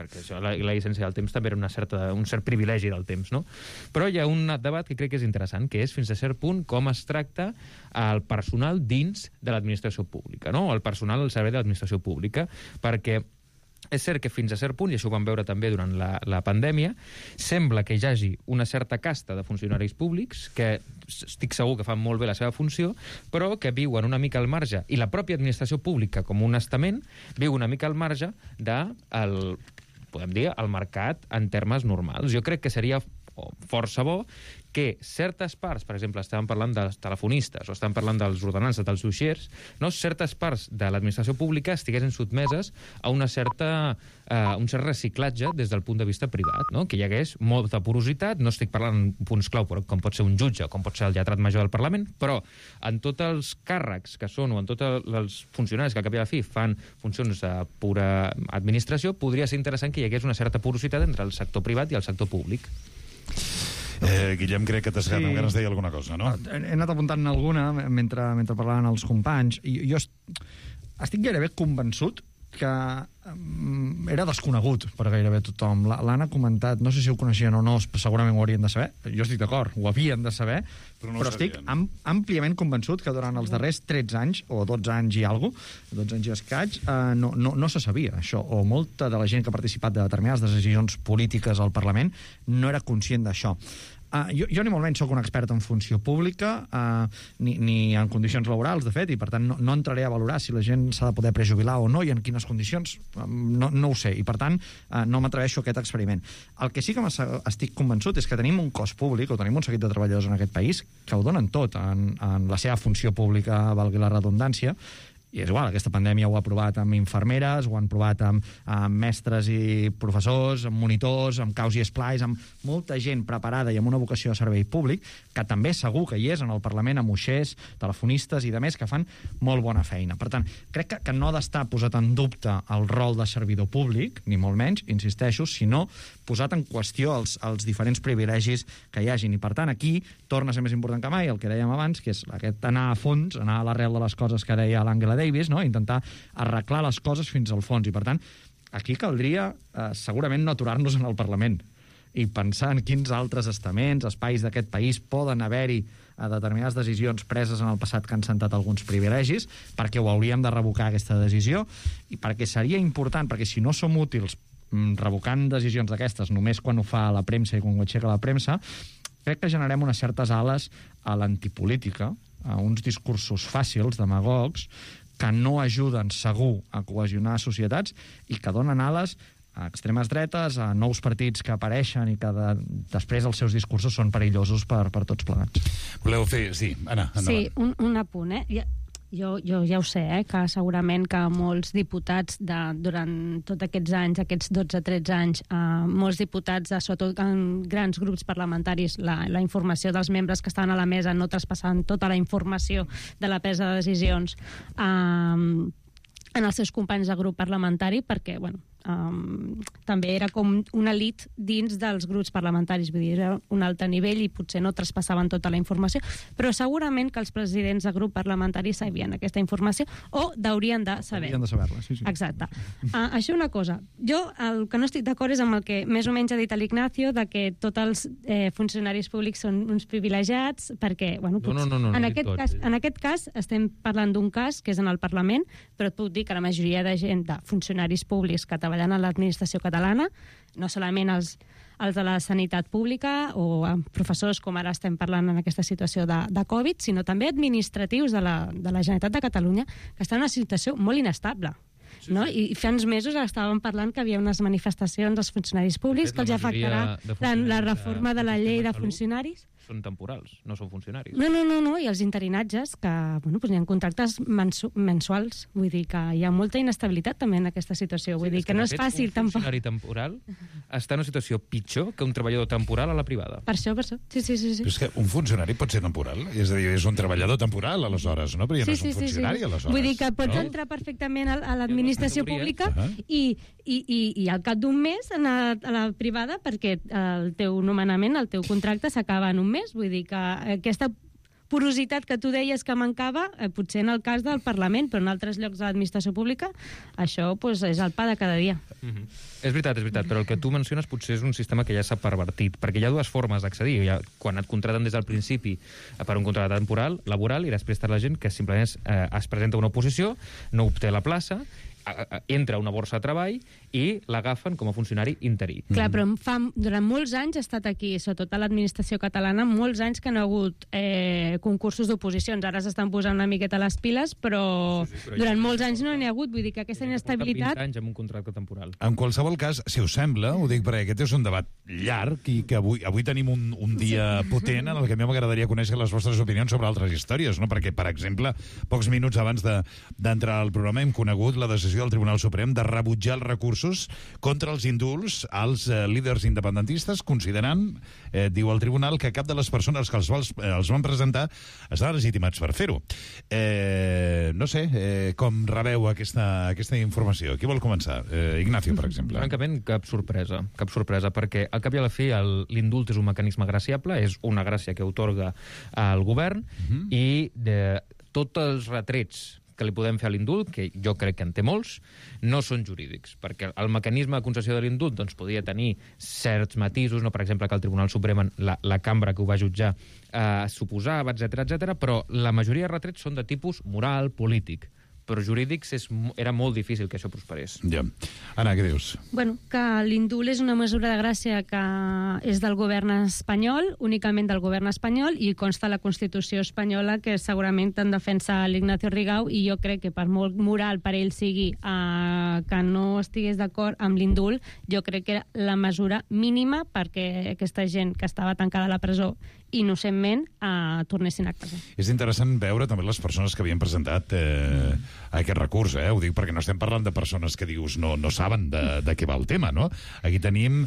perquè això, la, la llicència del temps també era una certa, un cert privilegi del temps, no? Però hi ha un debat que crec que és interessant, que és fins a cert punt com es tracta el personal dins de l'administració pública, no? El personal al servei de l'administració pública, perquè és cert que fins a cert punt, i això ho vam veure també durant la, la pandèmia, sembla que hi hagi una certa casta de funcionaris públics que estic segur que fan molt bé la seva funció, però que viuen una mica al marge, i la pròpia administració pública, com un estament, viu una mica al marge de, el, podem dir, el mercat en termes normals. Jo crec que seria força bo que certes parts, per exemple, estàvem parlant dels telefonistes o estàvem parlant dels ordenants, dels uixers, no? Certes parts de l'administració pública estiguessin sotmeses a una certa, uh, un cert reciclatge des del punt de vista privat, no? Que hi hagués molta porositat, no estic parlant en punts clau, però com pot ser un jutge, com pot ser el lletrat major del Parlament, però en tots els càrrecs que són o en tots els funcionaris que al cap i a la fi fan funcions de pura administració, podria ser interessant que hi hagués una certa porositat entre el sector privat i el sector públic. Eh, Guillem, crec que t'has quedat Sí. amb ganes de dir alguna cosa, no? He he anat apuntant alguna mentre, mentre parlaven els companys, i jo est- estic gairebé convençut que um, era desconegut per gairebé tothom. La- L'Anna ha comentat, no sé si ho coneixien o no, segurament ho haurien de saber, jo estic d'acord, ho havien de saber, Però però, no ho però estic sabien. am àmpliament convençut que durant els darrers tretze anys, o dotze anys i alguna cosa, dotze anys i escaig, eh, no, no, no se sabia això, o molta de la gent que ha participat de determinades decisions polítiques al Parlament no era conscient d'això. Uh, jo, jo ni molt menys sóc un expert en funció pública, uh, ni, ni en condicions laborals, de fet, i per tant no, no entraré a valorar si la gent s'ha de poder prejubilar o no i en quines condicions, um, no, no ho sé, i per tant uh, no m'atreveixo a aquest experiment. El que sí que estic convençut és que tenim un cos públic, o tenim un seguit de treballadors en aquest país, que ho donen tot en, en la seva funció pública, valgui la redundància, i és igual, aquesta pandèmia ho ha provat amb infermeres, ho han provat amb, amb mestres i professors, amb monitors, amb caus i esplais, amb molta gent preparada i amb una vocació de servei públic, que també segur que hi és en el Parlament, amb uixers, telefonistes i de més, que fan molt bona feina. Per tant, crec que, que no ha d'estar posat en dubte el rol de servidor públic, ni molt menys, insisteixo, sinó posat en qüestió els, els diferents privilegis que hi hagin. I per tant, aquí torna a ser més important que mai el que dèiem abans, que és aquest anar a fons, anar a l'arrel de les coses que deia l'Àngela Davis, no? Intentar arreglar les coses fins al fons. I per tant, aquí caldria eh, segurament no aturar-nos en el Parlament i pensar en quins altres estaments, espais d'aquest país poden haver-hi a determinades decisions preses en el passat que han sentat alguns privilegis, perquè ho hauríem de revocar aquesta decisió, i perquè seria important, perquè si no som útils mm, revocant decisions d'aquestes només quan ho fa la premsa i quan ho aixeca la premsa, crec que generem unes certes ales a l'antipolítica, a uns discursos fàcils, demagogs, que no ajuden segur a cohesionar societats i que donen ales a extremes dretes, a nous partits que apareixen i que de, després els seus discursos són perillosos per, per tots plegats. Voleu fer... Sí, Anna, endavant. Sí, un, un apunt, eh? Ja, jo, jo ja ho sé, eh? Que segurament que molts diputats de, durant tots aquests anys, aquests dotze tretze anys, eh, molts diputats, de, sobretot en grans grups parlamentaris, la, la informació dels membres que estaven a la mesa no traspassant tota la informació de la presa de decisions eh, en els seus companys de grup parlamentari, perquè, bueno, Um, també era com una elit dins dels grups parlamentaris, vull dir, era un altre nivell i potser no traspassaven tota la informació, però segurament que els presidents de grup parlamentari sabien aquesta informació o d'haurien de saber. Haurien de saber-la, sí, sí. Exacte. Uh, això una cosa. Jo el que no estic d'acord és amb el que més o menys ha dit l'Ignacio, de que tots els eh, funcionaris públics són uns privilegiats, perquè, bueno, No, no, no, no, no en, dic aquest tots, cas, eh. en aquest cas estem parlant d'un cas que és en el Parlament, però et puc dir que la majoria de gent, de funcionaris públics que treballen a l'administració catalana, no solament els, els de la sanitat pública o amb professors, com ara estem parlant en aquesta situació de, de Covid, sinó també administratius de la, de la Generalitat de Catalunya, que estan en una situació molt inestable. Sí, no? I fa uns mesos estàvem parlant que havia unes manifestacions dels funcionaris públics que els afectarà la, la reforma de la llei de funcionaris. Són temporals, no són funcionaris. No, no, no, no, i els interinatges, que bueno, doncs hi ha contractes mensu mensuals, vull dir que hi ha molta inestabilitat també en aquesta situació, vull sí, dir que, que no és fàcil tampoc. Un funcionari temporal està en una situació pitjor que un treballador temporal a la privada. Per això, per això, sí, sí, sí. sí. Però és que un funcionari pot ser temporal, és a dir, és un treballador temporal, aleshores, no? Però ja sí, no és un sí, sí, funcionari, sí. aleshores. Vull dir que pots no? entrar perfectament a, a l'administració pública Uh-huh. i, i, i, i al cap d'un mes anar a la privada perquè el teu nomenament, el teu contracte s'acaba en un mes. Vull dir que aquesta porositat que tu deies que mancava, eh, potser en el cas del Parlament, però en altres llocs de l'administració pública, això pues, és el pa de cada dia. Mm-hmm. És veritat, és veritat, però el que tu menciones potser és un sistema que ja s'ha pervertit, perquè hi ha dues formes d'accedir. Hi ha, quan et contraten des del principi per un contracte temporal, laboral, i després està la gent que simplement es, eh, es presenta a una oposició, no obté la plaça, entra a una borsa de treball i l'agafen com a funcionari interí. Clar, però fa, durant molts anys ha estat aquí, sobretot a l'administració catalana, molts anys que no ha hagut eh, concursos d'oposicions. Ara s'estan posant una miqueta les piles, però, sí, sí, però durant ja molts anys no n'hi ha hagut. Vull dir que aquesta inestabilitat... vint anys amb un contracte temporal. En qualsevol cas, si us sembla, ho dic perquè aquest és un debat llarg i que avui, avui tenim un, un dia sí. potent en el que a mi m'agradaria conèixer les vostres opinions sobre altres històries, no? Perquè, per exemple, pocs minuts abans d'entrar de, al programa hem conegut la decisió del Tribunal Suprem de rebutjar els recursos contra els indults als eh, líders independentistes, considerant, eh, diu el tribunal, que cap de les persones que els, vols, eh, els van presentar estaven legitimats per fer-ho. Eh, no sé, eh, com rebeu aquesta, aquesta informació? Qui vol començar? Eh, Ignacio, per exemple. Francament, cap sorpresa, cap sorpresa, perquè al cap i a la fi l'indult és un mecanisme graciable, és una gràcia que otorga el govern, uh-huh. i de, tots els retrets que li podem fer a l'indult, que jo crec que en té molts, no són jurídics, perquè el mecanisme de concessió de l'indult doncs, podia tenir certs matisos, no? Per exemple, que el Tribunal Suprem, la, la cambra que ho va jutjar, eh, suposava, etcètera, etcètera, però la majoria de retrets són de tipus moral, polític, però jurídics és, era molt difícil que això prosperés. Ja. Anna, què dius? Bueno, que l'indult és una mesura de gràcia que és del govern espanyol, únicament del govern espanyol, i consta a la Constitució espanyola, que segurament en defensa l'Ignacio Rigau, i jo crec que per molt moral per ell sigui eh, que no estigués d'acord amb l'indult, jo crec que era la mesura mínima perquè aquesta gent que estava tancada a la presó innocentment eh, tornessin a casa. És interessant veure també les persones que havien presentat eh, aquest recurs, eh? Ho dic perquè no estem parlant de persones que dius no, no saben de, de què va el tema, no? Aquí tenim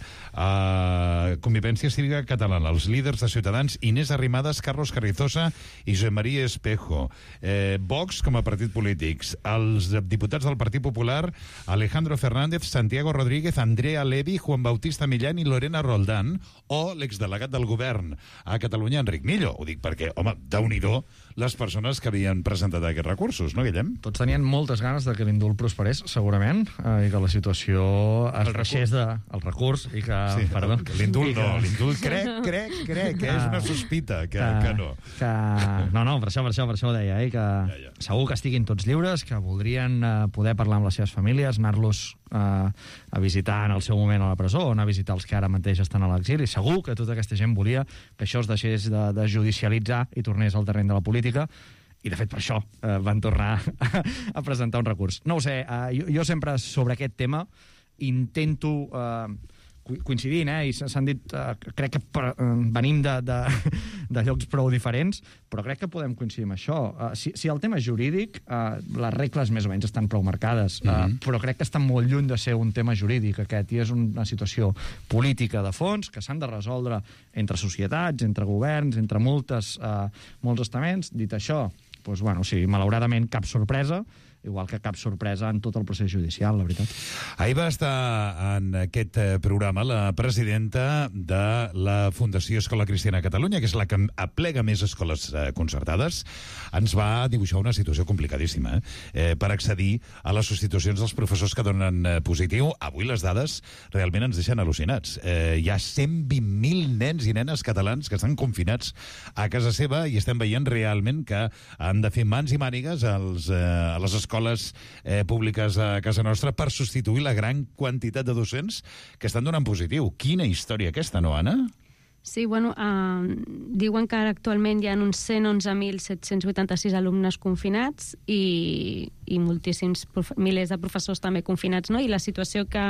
eh, Convivència Cívica Catalana, els líders de Ciutadans, Inés Arrimadas, Carlos Carrizosa i José María Espejo. Eh, Vox com a partit polítics, els diputats del Partit Popular, Alejandro Fernández, Santiago Rodríguez, Andrea Levy, Juan Bautista Millán i Lorena Roldán, o l'exdelegat del govern a Catalunya, Enric Millo. Ho dic perquè, home, déu-n'hi-do les persones que havien presentat aquests recursos, no, Guillem? Tots tenien moltes ganes de que l'indult prosperés, segurament, eh, i que la situació es baixés de, el recurs, i que... Sí, perdó. L'indult que... no, l'indult crec, crec, crec, que és una sospita, que, que, que no. Que... No, no, per això, per això, per això ho deia, eh, que ja, ja. segur que estiguin tots lliures, que voldrien eh, poder parlar amb les seves famílies, anar-los eh, a visitar en el seu moment a la presó, o anar a visitar els que ara mateix estan a l'exili. Segur que tota aquesta gent volia que això es deixés de, de judicialitzar i tornés al terreny de la política, i de fet per això eh, van tornar a, a presentar un recurs. No ho sé, eh, jo, jo sempre sobre aquest tema intento eh, coincidint, eh, i s'han dit, eh, crec que per, eh, venim de, de, de llocs prou diferents, però crec que podem coincidir amb això. Eh, si, si el tema és jurídic, eh, les regles més o menys estan prou marcades, eh, mm-hmm. però crec que està molt lluny de ser un tema jurídic aquest, i és una situació política de fons que s'han de resoldre entre societats, entre governs, entre moltes, eh, molts estaments. Dit això, doncs, bueno, sí, malauradament cap sorpresa, igual que cap sorpresa en tot el procés judicial, la veritat. Ahir va estar en aquest programa la presidenta de la Fundació Escola Cristiana Catalunya, que és la que aplega més escoles concertades. Ens va dibuixar una situació complicadíssima eh, per accedir a les substitucions dels professors que donen positiu. Avui les dades realment ens deixen al·lucinats. Eh, hi ha cent vint mil nens i nenes catalans que estan confinats a casa seva i estem veient realment que han de fer mans i mànigues als, eh, a les escoles escoles eh, públiques a casa nostra per substituir la gran quantitat de docents que estan donant positiu. Quina història aquesta, no, Anna? Sí, bueno, uh, diuen que ara actualment hi ha uns cent onze mil set-cents vuitanta-sis alumnes confinats i, i moltíssims milers de professors també confinats, no? I la situació que...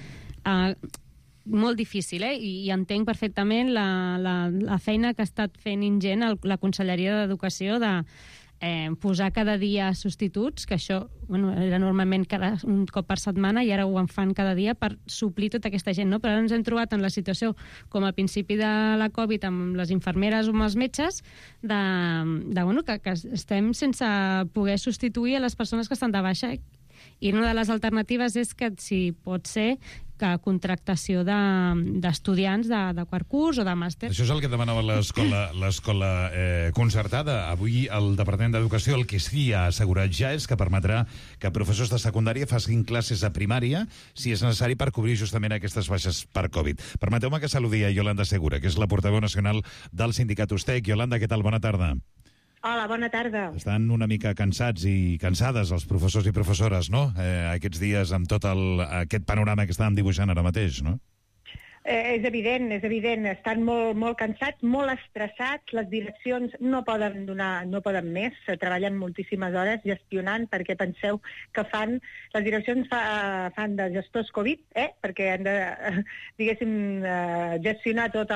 Uh, molt difícil, eh? I, i entenc perfectament la, la, la feina que ha estat fent ingent el, la Conselleria d'Educació de eh, posar cada dia substituts, que això bueno, era normalment cada, un cop per setmana i ara ho en fan cada dia per suplir tota aquesta gent, no? Però ara ens hem trobat en la situació com al principi de la Covid amb les infermeres o amb els metges de, de bueno, que, que estem sense poder substituir a les persones que estan de baixa. I una de les alternatives és que, si pot ser, que contractació d'estudiants de, de, de quart curs o de màster. Això és el que demanava l'escola l'escola eh, concertada. Avui el Departament d'Educació el que sí ha assegurat ja és que permetrà que professors de secundària facin classes a primària si és necessari per cobrir justament aquestes baixes per Covid. Permeteu-me que saludi a Yolanda Segura, que és la portaveu nacional del sindicat USTEC. Yolanda, què tal? Bona tarda. Hola, bona tarda. Estan una mica cansats i cansades els professors i professores, no? Eh, aquests dies amb tot el, aquest panorama que estàvem dibuixant ara mateix, no? Eh, és evident, és evident. Estan molt, molt cansats, molt estressats. Les direccions no poden donar, no poden més. Treballen moltíssimes hores gestionant, perquè penseu que fan... Les direccions fa, fan de gestors Covid, eh? Perquè han de, diguéssim, eh, gestionar tots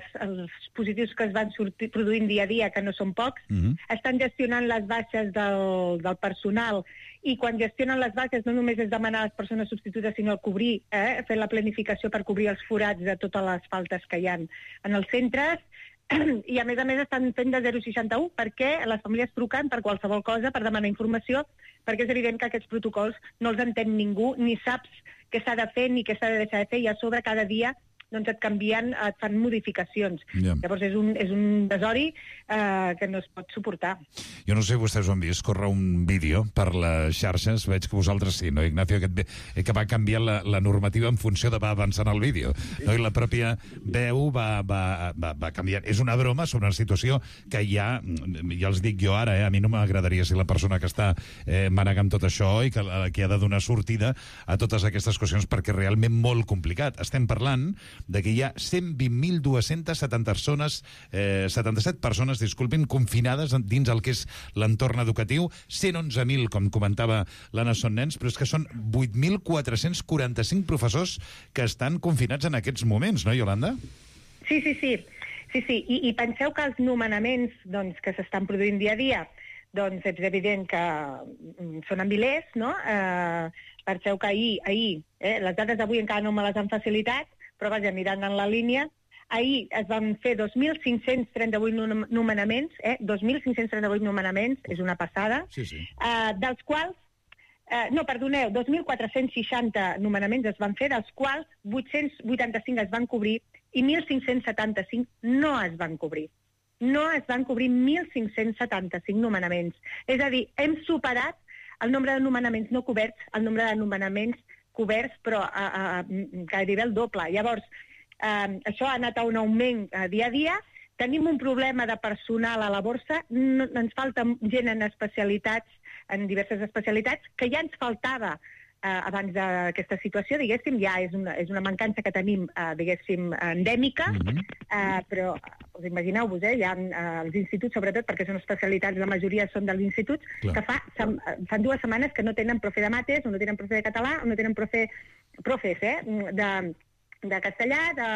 els positius que es van sortir, produint dia a dia, que no són pocs. Mm-hmm. Estan gestionant les baixes del, del personal, i quan gestionen les baixes no només és demanar a les persones substitutes, sinó cobrir, eh? fer la planificació per cobrir els forats de totes les faltes que hi ha en els centres, i a més a més estan fent de zero seixanta u perquè les famílies truquen per qualsevol cosa, per demanar informació, perquè és evident que aquests protocols no els entén ningú, ni saps què s'ha de fer ni què s'ha de deixar de fer, i a sobre cada dia doncs et canvien, et fan modificacions. Yeah. Llavors és un, és un desori eh, que no es pot suportar. Jo no sé si vostès ho han vist, corre un vídeo per les xarxes, veig que vosaltres sí, no, Ignacio, que, que va canviar la, la normativa en funció de va avançant el vídeo, no? I la pròpia veu va, va, va, va canviar. És una broma sobre una situació que ja, ja els dic jo ara, eh, a mi no m'agradaria ser la persona que està eh, manegant tot això i que, que ha de donar sortida a totes aquestes qüestions, perquè realment molt complicat. Estem parlant de que hi ha cent vint mil dues-centes setanta persones, eh, setanta-set persones, disculpin, confinades dins el que és l'entorn educatiu, cent onze mil, com comentava l'Anna, són nens, però és que són vuit mil quatre-cents quaranta-cinc professors que estan confinats en aquests moments, no, Yolanda? Sí, sí, sí. sí, sí. I, I penseu que els nomenaments doncs, que s'estan produint dia a dia, doncs és evident que són en milers, no? Eh, penseu que ahir, ahir eh, les dades d'avui encara no me les han facilitat, però vaja, mirant en la línia, ahir es van fer dos mil cinc-cents trenta-vuit nomenaments, eh? dos mil cinc-cents trenta-vuit nomenaments, és una passada, sí, sí. Eh, dels quals, eh, no, perdoneu, dos mil quatre-cents seixanta nomenaments es van fer, dels quals vuit-cents vuitanta-cinc es van cobrir i mil cinc-cents setanta-cinc no es van cobrir. No es van cobrir mil cinc-cents setanta-cinc nomenaments. És a dir, hem superat el nombre de nomenaments no coberts, el nombre de nomenaments coberts, però a, a, a gairebé el doble. Llavors, eh, això ha anat a un augment eh, dia a dia. Tenim un problema de personal a la borsa, no, ens falta gent en especialitats, en diverses especialitats, que ja ens faltava eh, abans d'aquesta situació, diguéssim, ja és una, és una mancança que tenim, eh, diguéssim, endèmica, mm-hmm. eh, però us imagineu-vos, eh, hi ha eh, els instituts, sobretot, perquè són especialitats, la majoria són dels instituts, Clar. que fa, sem, fan dues setmanes que no tenen profe de mates, o no tenen profe de català, o no tenen profe, profes eh, de, de castellà, de,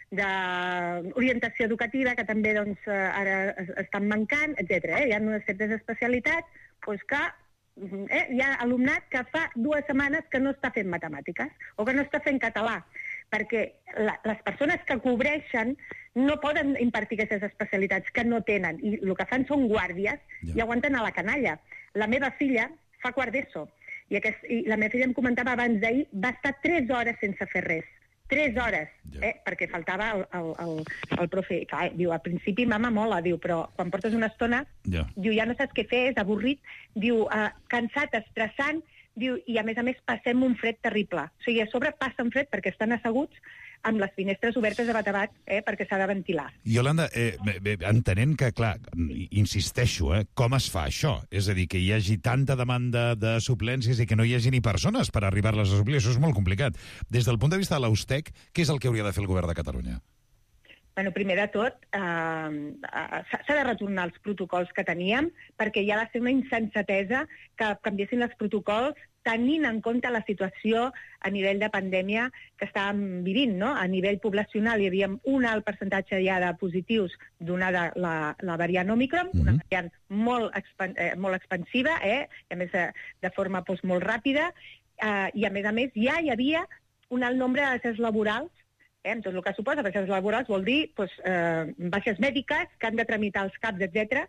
d'orientació educativa, que també doncs, ara estan mancant, etcètera. Eh? Hi ha unes certes especialitats doncs, que eh, hi ha alumnat que fa dues setmanes que no està fent matemàtiques o que no està fent català, perquè la, les persones que cobreixen no poden impartir aquestes especialitats que no tenen, i el que fan són guàrdies ja. i aguanten a la canalla. La meva filla fa quart d'ESO, i, aquest, i la meva filla em comentava abans d'ahir, va estar tres hores sense fer res. Tres hores, eh? perquè faltava el, el, el, el profe. Clar, diu, al principi mama mola, diu, però quan portes una estona, ja, diu, ja no saps què fer, és avorrit, diu, uh, cansat, estressant, diu, i a més a més passem un fred terrible. O sigui, a sobre passen fred perquè estan asseguts amb les finestres obertes de bat a bat, eh, perquè s'ha de ventilar. Yolanda, eh, bé, entenent que, clar, insisteixo, eh, com es fa això? És a dir, que hi hagi tanta demanda de suplències i que no hi hagi ni persones per arribar-les a suplir, això és molt complicat. Des del punt de vista de l'U S T E C, què és el que hauria de fer el govern de Catalunya? Bueno, primer de tot, eh, s'ha de retornar els protocols que teníem, perquè ja va ser una insensatesa que canviessin els protocols tenint en compte la situació a nivell de pandèmia que estàvem vivint, no? A nivell poblacional hi havia un alt percentatge ja de positius donada la, la variant Omicron, mm-hmm. una variant molt, expan eh, molt expansiva, eh? I a més de, de forma doncs, molt ràpida, eh, i a més a més ja hi havia un alt nombre de baixes laborals, eh? Amb tot el que suposa baixes laborals vol dir doncs, eh, baixes mèdiques que han de tramitar els CAPs, etcètera,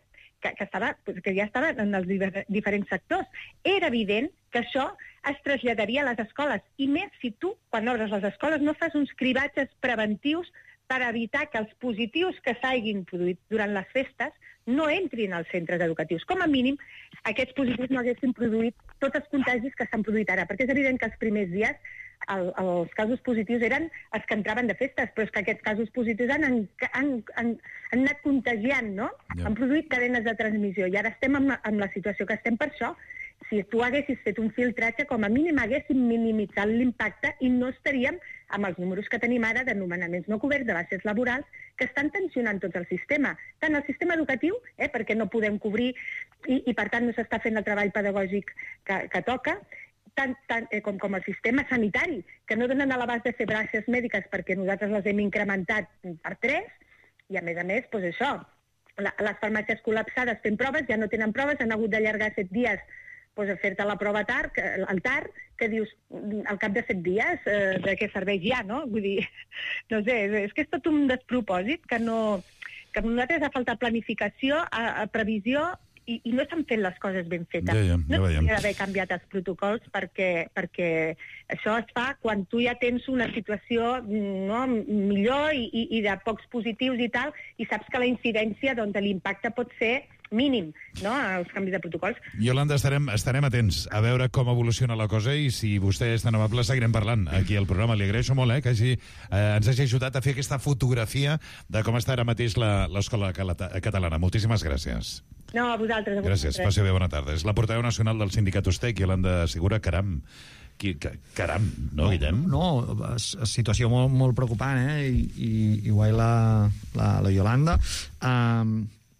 que, que, estava, que ja estava en els diver- diferents sectors. Era evident que això es traslladaria a les escoles, i més si tu, quan obres les escoles, no fas uns cribatges preventius per evitar que els positius que s'hagin produït durant les festes no entrin als centres educatius. Com a mínim, aquests positius no haguessin produït tots els contagis que s'han produït ara, perquè és evident que els primers dies el, els casos positius eren els que entraven de festes, però és que aquests casos positius han, han, han, han anat contagiant, no? Ja. Han produït cadenes de transmissió, i ara estem amb, amb la situació que estem per això. Si tu haguessis fet un filtratge, com a mínim haguéssim minimitzat l'impacte i no estaríem amb els números que tenim ara de nomenaments no coberts, de baixes laborals, que estan tensionant tot el sistema. Tant el sistema educatiu, eh, perquè no podem cobrir i, i per tant no s'està fent el treball pedagògic que, que toca, tant, tant, eh, com, com el sistema sanitari, que no donen a l'abast de fer baixes mèdiques perquè nosaltres les hem incrementat per tres, i a més a més, doncs això, la, les farmàcies col·lapsades fent proves, ja no tenen proves, han hagut d'allargar set dies pues, a fer-te la prova tard, que, al tard, que dius, al cap de set dies, eh, de què serveix ja, no? Vull dir, no sé, és que és tot un despropòsit que no... que a nosaltres ha faltat planificació, a, a previsió, i, i no estan fent les coses ben fetes. Ja, ja, ja no veiem. s'hauria d'haver canviat els protocols perquè, perquè això es fa quan tu ja tens una situació no, millor i, i, i de pocs positius i tal, i saps que la incidència, doncs, l'impacte pot ser mínim, no?, als canvis de protocols. Iolanda, estarem, estarem atents a veure com evoluciona la cosa i si vostè és tan amable seguirem parlant aquí al programa. Li agraeixo molt eh, que hagi, eh, ens hagi ajudat a fer aquesta fotografia de com està ara mateix la- l'escola calata- catalana. Moltíssimes gràcies. No, a vosaltres. A Gràcies, vosaltres. passi bé, bona tarda. És la portaveu nacional del sindicat Ustec, Iolanda Segura. Caram, qui, ca- caram, no, Guillem? No, és, és situació molt, molt preocupant, eh? I, i, i ho ha dit la, la, la Iolanda. Um,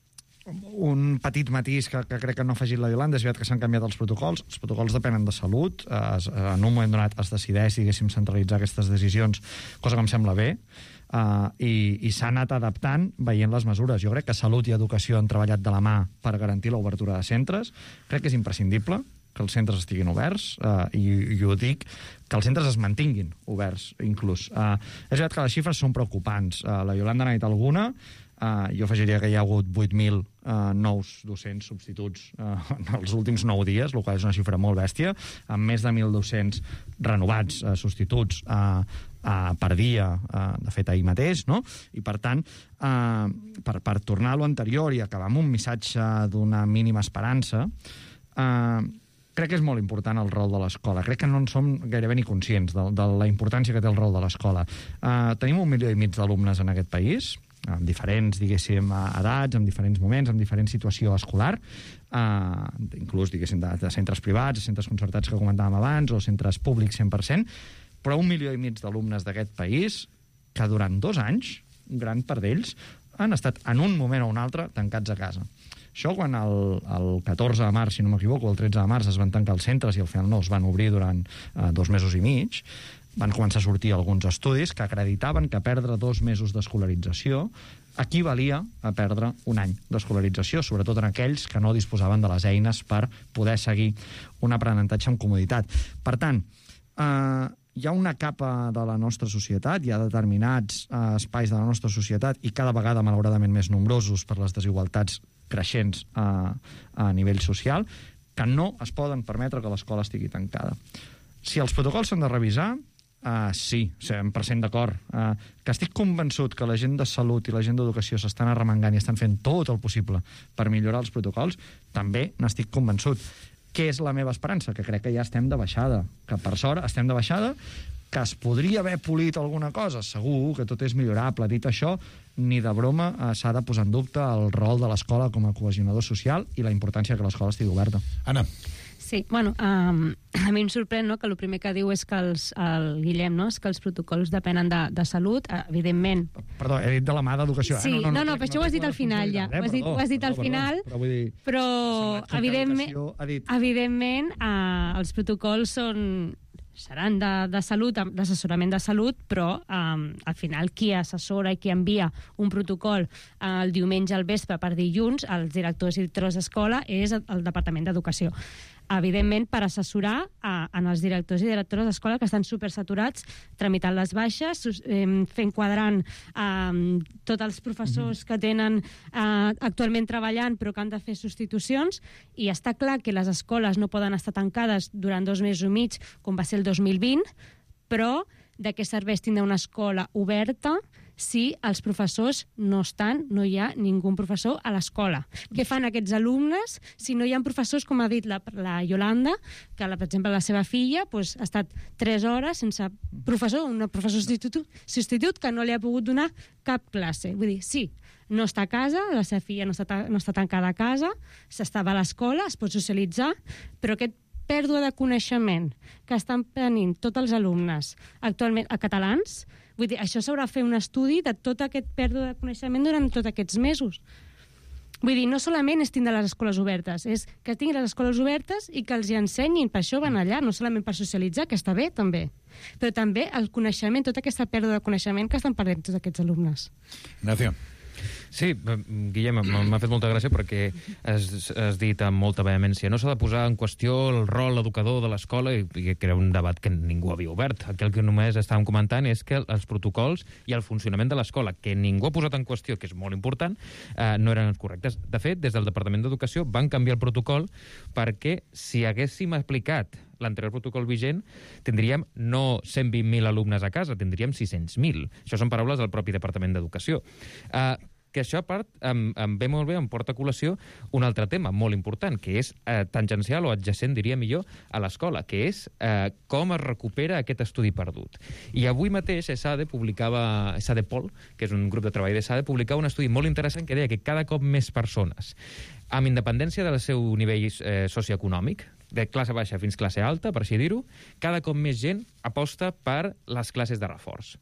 un petit matís que, que crec que no ha afegit la Iolanda és veritat que s'han canviat els protocols. Els protocols depenen de salut. Es, en un moment donat es decideix, diguéssim, centralitzar aquestes decisions, cosa que em sembla bé, uh, i, i s'ha anat adaptant veient les mesures. Jo crec que Salut i Educació han treballat de la mà per garantir l'obertura de centres. Crec que és imprescindible que els centres estiguin oberts, uh, i, i ho dic, que els centres es mantinguin oberts, inclús. Uh, és veritat que les xifres són preocupants. Uh, la Iolanda n'ha dit alguna. Uh, jo afegiria que hi ha hagut vuit mil uh, nous docents substituts uh, en els últims nou dies, el qual és una xifra molt bèstia, amb més de mil dos-cents renovats, uh, substituts uh, uh, per dia, uh, de fet ahir mateix, no? I per tant, uh, per, per tornar a lo anterior i acabar amb un missatge d'una mínima esperança, uh, crec que és molt important el rol de l'escola. Crec que no en som gairebé ni conscients de, de la importància que té el rol de l'escola. Uh, tenim un milió i mig d'alumnes en aquest país, amb diferents, diguéssim, edats, amb diferents moments, amb diferent situació escolar, eh, inclús, diguéssim, de, de centres privats, de centres concertats que comentàvem abans, o centres públics cent per cent, però un milió i mig d'alumnes d'aquest país que durant dos anys, gran part d'ells, han estat en un moment o un altre tancats a casa. Això quan el, el catorze de març, si no m'equivoco, el tretze de març es van tancar els centres i al final no es van obrir durant eh, dos mesos i mig, van començar a sortir alguns estudis que acreditaven que perdre dos mesos d'escolarització equivalia a perdre un any d'escolarització, sobretot en aquells que no disposaven de les eines per poder seguir un aprenentatge amb comoditat. Per tant, eh, hi ha una capa de la nostra societat, hi ha determinats eh, espais de la nostra societat, i cada vegada, malauradament, més nombrosos per les desigualtats creixents eh, a nivell social, que no es poden permetre que l'escola estigui tancada. Si els protocols s'han de revisar, Uh, sí, cent per cent d'acord. Uh, que estic convençut que la gent de Salut i la gent d'Educació s'estan arremangant i estan fent tot el possible per millorar els protocols, també n'estic convençut. Què és la meva esperança? Que crec que ja estem de baixada, que per sort estem de baixada, que es podria haver polit alguna cosa, segur que tot és millorable. Dit això, ni de broma uh, s'ha de posar en dubte el rol de l'escola com a cohesionador social i la importància que l'escola estigui oberta. Anna. Sí, bueno, um, a mi em sorprèn, no?, que el primer que diu és que els, el Guillem, no?, és que els protocols depenen de, de salut, evidentment. Perdó, he dit de la mà d'educació. Sí, eh? no, no, no, però això ho has dit al final, ja. Ho has dit, ho has dit al final, però vull dir... però, evidentment, ha dit... evidentment uh, els protocols són seran de, de salut, d'assessorament de salut, però um, al final qui assessora i qui envia un protocol uh, el diumenge al vespre per dilluns als directors i directores d'escola és el, el Departament d'Educació. evidentment, per assessorar a, en els directors i directores d'escola que estan supersaturats, tramitant les baixes, eh, fent quadrant eh, tots els professors que tenen eh, actualment treballant però que han de fer substitucions, i està clar que les escoles no poden estar tancades durant dos mesos i mig, com va ser el dos mil vint, però de què serveix tindre una escola oberta si els professors no estan, no hi ha ningú professor a l'escola. Què fan aquests alumnes si no hi ha professors, com ha dit la, la Yolanda, que, la, per exemple, la seva filla pues, ha estat tres hores sense professor, un professor substitut, substitut que no li ha pogut donar cap classe. Vull dir, sí, no està a casa, la seva filla no està, no està tancada a casa, s'estava a l'escola, es pot socialitzar, però aquest pèrdua de coneixement que estan tenint tots els alumnes actualment a catalans, vull dir, això s'haurà de fer un estudi de tot aquest pèrdua de coneixement durant tots aquests mesos. Vull dir, no solament és tindre les escoles obertes, és que tinguin les escoles obertes i que els hi ensenyin, per això van allà, no solament per socialitzar, que està bé, també, però també el coneixement, tota aquesta pèrdua de coneixement que estan perdent tots aquests alumnes. Ignacio. Sí, Guillem, m'ha fet molta gràcia perquè has, has dit amb molta vehemència no s'ha de posar en qüestió el rol educador de l'escola, i que era un debat que ningú havia obert. Aquí el que només estàvem comentant és que els protocols i el funcionament de l'escola, que ningú ha posat en qüestió, que és molt important, eh, no eren els correctes. De fet, des del Departament d'Educació van canviar el protocol perquè si haguéssim aplicat l'anterior protocol vigent, tindríem no cent vint mil alumnes a casa, tindríem sis cents mil. Això són paraules del propi Departament d'Educació. Eh, que això, a part, em, em ve molt bé, em porta a col·lació un altre tema molt important, que és eh, tangencial o adjacent, diria millor, a l'escola, que és eh, com es recupera aquest estudi perdut. I avui mateix ESADE publicava, ESADE-Pol, que és un grup de treball d'ESADE, publicava un estudi molt interessant que deia que cada cop més persones, amb independència del seu nivell eh, socioeconòmic, de classe baixa fins classe alta, per així dir-ho, cada cop més gent aposta per les classes de reforç.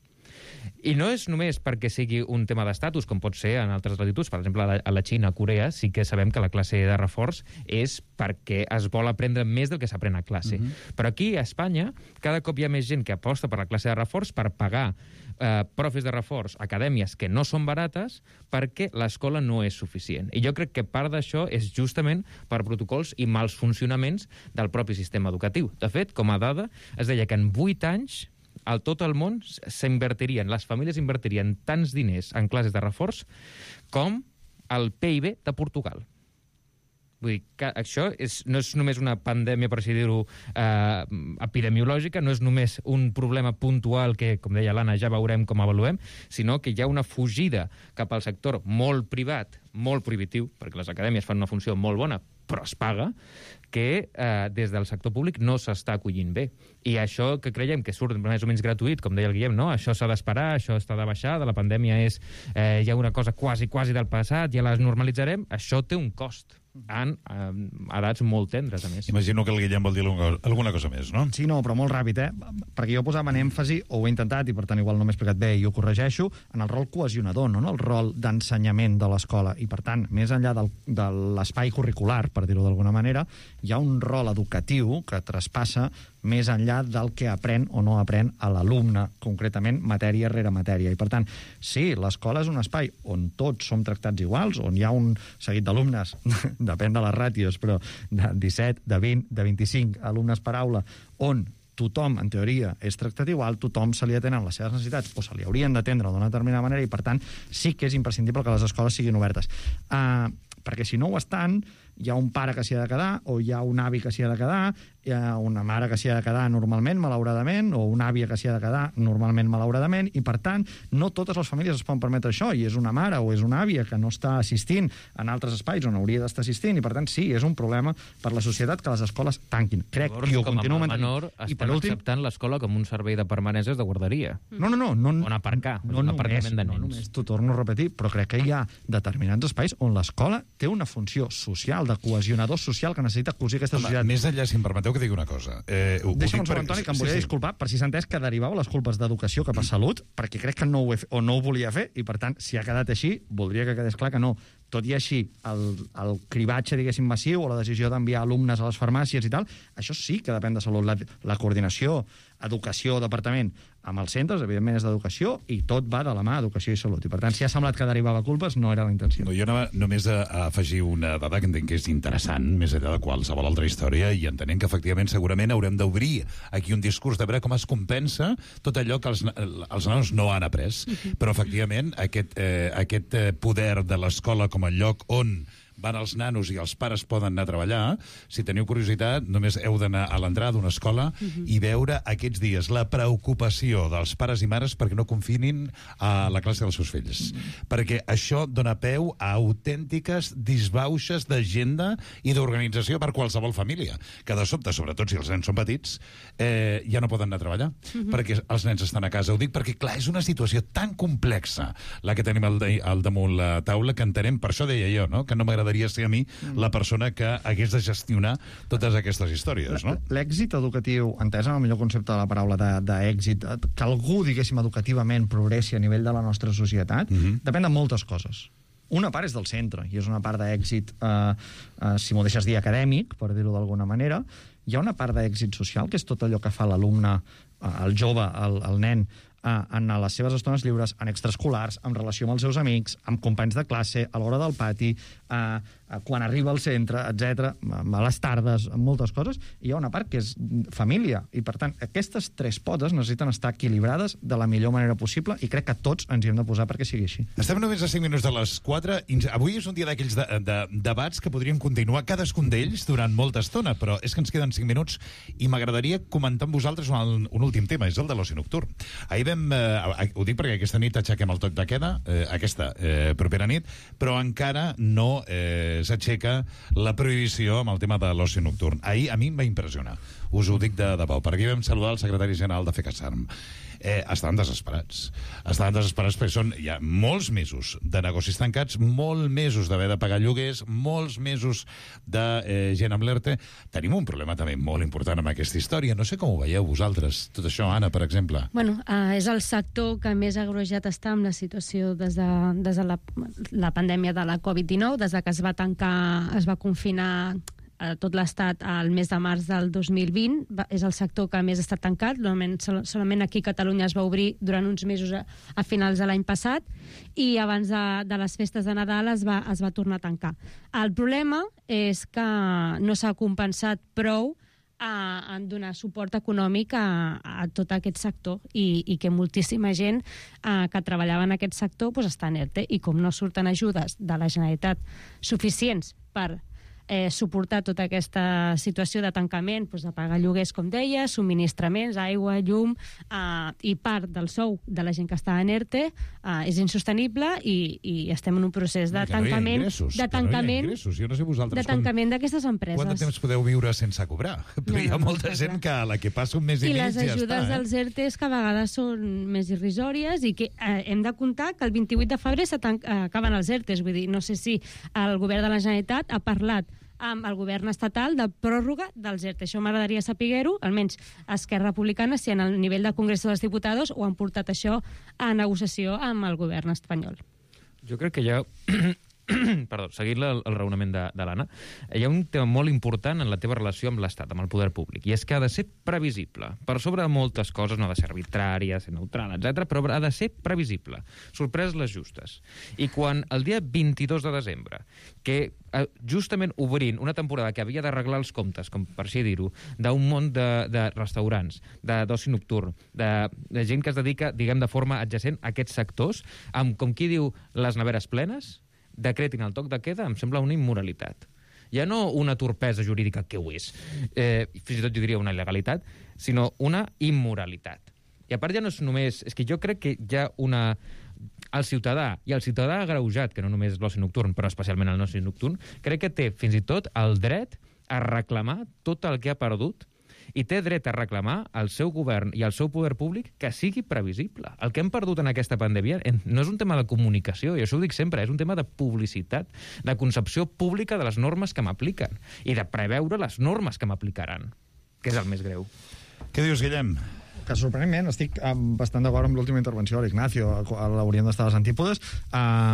I no és només perquè sigui un tema d'estatus, com pot ser en altres latituds. Per exemple, a la Xina, a Corea, sí que sabem que la classe de reforç és perquè es vol aprendre més del que s'aprèn a classe. Uh-huh. Però aquí, a Espanya, cada cop hi ha més gent que aposta per la classe de reforç per pagar eh, profes de reforç, acadèmies que no són barates, perquè l'escola no és suficient. I jo crec que part d'això és justament per protocols i mals funcionaments del propi sistema educatiu. De fet, com a dada, es deia que en vuit anys a tot el món s'invertirien, les famílies invertirien tants diners en classes de reforç com el P I B de Portugal. Vull dir que això és, no és només una pandèmia, per així dir-ho, eh, epidemiològica, no és només un problema puntual que, com deia l'Anna, ja veurem com avaluem, sinó que hi ha una fugida cap al sector molt privat, molt prohibitiu, perquè les acadèmies fan una funció molt bona, però es paga, que eh, des del sector públic no s'està acollint bé. I això que creiem que surt més o menys gratuït, com deia el Guillem, no? Això s'ha d'esperar, això està de baixar, de la pandèmia és eh, ja una cosa quasi, quasi del passat, ja les normalitzarem, això té un cost en eh, edats molt tendres, a més. Imagino que el Guillem vol dir alguna cosa més, no? Sí, no, però molt ràpid, eh? Perquè jo posava en èmfasi, o ho he intentat, i per tant igual no m'he explicat bé i ho corregeixo, en el rol cohesionador, no? El rol d'ensenyament de l'escola. I per tant, més enllà del, de l'espai curricular, per dir-ho d'alguna manera, hi ha un rol educatiu que traspassa més enllà del que aprèn o no aprèn a l'alumne, concretament matèria rere matèria. I per tant, sí, l'escola és un espai on tots som tractats iguals, on hi ha un seguit d'alumnes, depèn de les ràtios, però de disset, de vint, de vint-i-cinc alumnes per aula, on tothom, en teoria, és tractat igual, tothom se li atenen les seves necessitats, o se li haurien d'atendre d'una determinada manera, i per tant sí que és imprescindible que les escoles siguin obertes. Uh, perquè si no ho estan, hi ha un pare que s'hi ha de quedar, o hi ha un avi que s'hi ha de quedar, hi ha una mare que s'hi ha de quedar normalment, malauradament, o una àvia que s'hi ha de quedar normalment, malauradament, i per tant, no totes les famílies es poden permetre això, i és una mare o és una àvia que no està assistint en altres espais on hauria d'estar assistint, i per tant, sí, és un problema per la societat que les escoles tanquin. Crec, Llavors, i ho com continuo a mantenint. menor, I estem últim... acceptant l'escola com un servei de permanències de guarderia. No, no, no. no on aparcar, no, un només, aparcament de nens. No només, t'ho torno a repetir, però crec que hi ha determinats espais on l'escola té una funció social, de cohesionador social que necessita cosir aquesta Home, societat. Més enllà, si em permeteu que digui una cosa. Eh, ho, Deixa'm ho un segon, Toni, que em volia sí, sí. disculpar per si s'ha entès que derivava les culpes d'educació cap a salut, perquè crec que no ho, he, o no ho volia fer, i per tant, si ha quedat així, voldria que quedés clar que no. Tot i així, el, el cribatge, diguéssim, massiu, o la decisió d'enviar alumnes a les farmàcies i tal, això sí que depèn de salut. La, la coordinació, educació, departament, amb els centres, evidentment és d'educació, i tot va de la mà educació i salut. I per tant, si ha semblat que derivava culpes, no era la intenció. No, jo anava només a, a afegir una dada que entenc que és interessant, més enllà de qualsevol altra història, i entenent que efectivament segurament haurem d'obrir aquí un discurs de veure com es compensa tot allò que els, els nanos no han après. Però efectivament aquest, eh, aquest poder de l'escola com a lloc on van els nanos i els pares poden anar a treballar, si teniu curiositat, només heu d'anar a l'entrada d'una escola uh-huh. i veure aquests dies la preocupació dels pares i mares perquè no confinin a la classe dels seus fills. Uh-huh. Perquè això dona peu a autèntiques disbauxes d'agenda i d'organització per qualsevol família, que de sobte, sobretot si els nens són petits, eh, ja no poden anar a treballar, uh-huh. perquè els nens estan a casa. Ho dic perquè, clar, és una situació tan complexa la que tenim al, de, al damunt la taula que entenem, per això deia jo, no? que no m'agradaria ser a mi la persona que hagués de gestionar totes aquestes històries, no? L'èxit educatiu, entès en el millor concepte de la paraula d'èxit, que algú, diguéssim, educativament progressi a nivell de la nostra societat, uh-huh. depèn de moltes coses. Una part és del centre, i és una part d'èxit, eh, eh, si m'ho deixes dir, acadèmic, per dir-ho d'alguna manera. Hi ha una part d'èxit social, que és tot allò que fa l'alumne, eh, el jove, el, el nen, en les seves estones lliures, en extraescolars, en relació amb els seus amics, amb companys de classe, a l'hora del pati, eh, quan arriba al centre, etcètera, a les tardes, amb moltes coses. Hi ha una part que és família, i per tant, aquestes tres potes necessiten estar equilibrades de la millor manera possible, i crec que tots ens hi hem de posar perquè sigui així. Estem només a cinc minuts de les quatre. Avui és un dia d'aquells de, de, debats que podríem continuar cadascun d'ells durant molta estona, però és que ens queden cinc minuts i m'agradaria comentar amb vosaltres un, un últim tema, és el de l'oci nocturn. Ahir vam, eh, ho dic perquè aquesta nit aixequem el toc de queda, eh, aquesta eh, propera nit, però encara no eh, s'aixeca la prohibició amb el tema de l'oci nocturn. Ahir a mi em va impressionar, us ho dic de debò, perquè vam saludar el secretari general de FECASARM. Eh, estaven desesperats. Estaven desesperats perquè són ja molts mesos de negocis tancats, molts mesos d'haver de pagar lloguers, molts mesos de eh, gent amb l'E R T E. Tenim un problema també molt important amb aquesta història. No sé com ho veieu vosaltres, tot això, Anna, per exemple. Bueno, uh, és el sector que més agreujat està amb la situació des de, des de la, la pandèmia de la covid dinou, des de que es va tancar, es va confinar a tot l'estat al mes de març del dos mil vint, va, és el sector que més està tancat. Normalment, sol, solament aquí a Catalunya es va obrir durant uns mesos a, a finals de l'any passat, i abans de, de les festes de Nadal es va, es va tornar a tancar. El problema és que no s'ha compensat prou a, a donar suport econòmic a, a tot aquest sector, i, i que moltíssima gent a, que treballava en aquest sector pues, està en E R T E, i com no surten ajudes de la Generalitat suficients per Eh, suportar tota aquesta situació de tancament, doncs de pagar lloguers, com deia, subministraments, aigua, llum, eh, i part del sou de la gent que està en E R T E eh, és insostenible, i, i estem en un procés de que no tancament, ingressos, de tancament, no jo no sé vosaltres, de tancament d'aquestes empreses. Quant de temps podeu viure sense cobrar? Però no, hi ha no, molta no, gent clar. que a la que passa un mes i, I mig les ja està. ajudes eh? dels E R T Es que a vegades són més irrisòries, i que eh, hem de comptar que el vint-i-vuit de febrer se tan- eh, acaben els E R T Es. Vull dir, no sé si el govern de la Generalitat ha parlat amb el govern estatal de pròrroga dels E R T E. Això m'agradaria saber-ho, almenys Esquerra Republicana, si en el nivell de Congrés dels Diputats ho han portat això a negociació amb el govern espanyol. Jo crec que hi ha... Perdó, seguint el, el raonament de, de l'Anna, hi ha un tema molt important en la teva relació amb l'Estat, amb el poder públic, i és que ha de ser previsible. Per sobre de moltes coses, no ha de ser arbitrària, ser neutral, etcètera, però ha de ser previsible. Sorpreses les justes. I quan el dia vint-i-dos de desembre, que justament obrint una temporada que havia d'arreglar els comptes, com per així dir-ho, d'un món de, de restaurants, d'oci nocturn, de, de gent que es dedica, diguem, de forma adjacent a aquests sectors, amb, com qui diu, les neveres plenes, decretin el toc de queda, em sembla una immoralitat. Ja no una torpesa jurídica, que ho és, eh, fins i tot jo diria una il·legalitat, sinó una immoralitat. I a part ja no és només... És que jo crec que hi ha una... El ciutadà, i el ciutadà agreujat, que no només és l'oci nocturn, però especialment el l'oci nocturn, crec que té fins i tot el dret a reclamar tot el que ha perdut, i té dret a reclamar al seu govern i al seu poder públic que sigui previsible. El que hem perdut en aquesta pandèmia no és un tema de comunicació, i això ho dic sempre, és un tema de publicitat, de concepció pública de les normes que m'apliquen, i de preveure les normes que m'aplicaran, que és el més greu. Què dius, Guillem? Que sorprenentment estic bastant d'acord amb l'última intervenció de l'Ignacio, l'hauríem d'estar a les antípodes. Uh,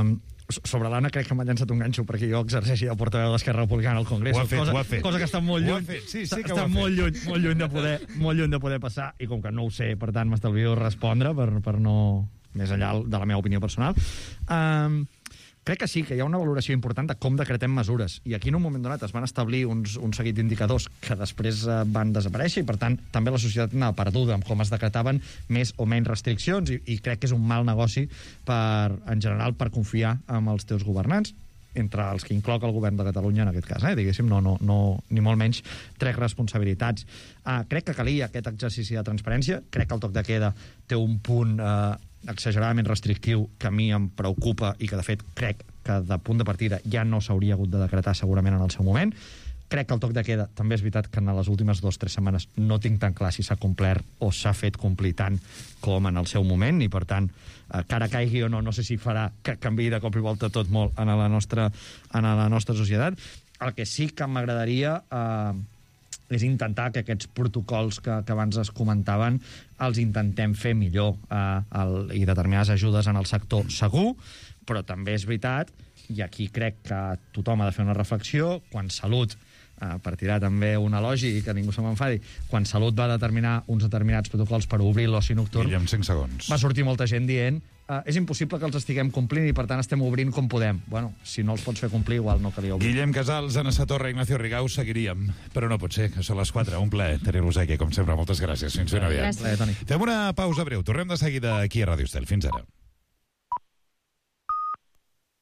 sobre l'Anna crec que m'ha llançat un ganxo perquè jo exerceixi de portaveu d'Esquerra Republicana al Congrés. Ho ha fet, cosa, ho ha fet. cosa que està molt Ho ha lluny. fet, sí, sí que està ho ha molt fet. lluny, molt lluny de poder, molt lluny de poder passar, i com que no ho sé, per tant, m'estalvio respondre per, per no... més enllà de la meva opinió personal. Um, crec que sí, que hi ha una valoració important de com decretem mesures. I aquí, en un moment donat, es van establir uns, un seguit d'indicadors que després uh, van desaparèixer, i, per tant, també la societat anava perduda amb com es decretaven més o menys restriccions, i, i crec que és un mal negoci, per, en general, per confiar en els teus governants, entre els que incloc el govern de Catalunya en aquest cas, eh? diguéssim, no, no, no, ni molt menys trec responsabilitats. Uh, crec que calia aquest exercici de transparència, crec que el toc de queda té un punt uh, exageradament restrictiu que a mi em preocupa i que, de fet, crec que de punt de partida ja no s'hauria hagut de decretar segurament en el seu moment. Crec que el toc de queda, també és veritat que en les últimes dues o tres setmanes no tinc tan clar si s'ha complert o s'ha fet complir tant com en el seu moment, i per tant, eh, que ara caigui o no, no sé si farà que canviï de cop i volta tot molt en la nostra, en la nostra societat. El que sí que m'agradaria eh, és intentar que aquests protocols que, que abans es comentaven els intentem fer millor, eh, el, i determinades ajudes en el sector segur, però també és veritat, i aquí crec que tothom ha de fer una reflexió, quan Salut, eh, per tirar també un elogi i que ningú se m'enfadi, quan Salut va determinar uns determinats protocols per obrir l'oci nocturn, Guillem, cinc segons. Va sortir molta gent dient eh, és impossible que els estiguem complint i per tant estem obrint com podem. Bueno, si no els pots fer complir, igual no calia obrir. Guillem Casals, Anna Satorra, Ignacio Rigau, seguiríem, però no pot ser, que són les quatre. Un plaer tenir-vos aquí, com sempre. Moltes gràcies. Fins ben aviat. Gràcies. Plaer, Toni. Fem una pausa breu. Tornem de seguida aquí a Ràdio Estel. Fins ara.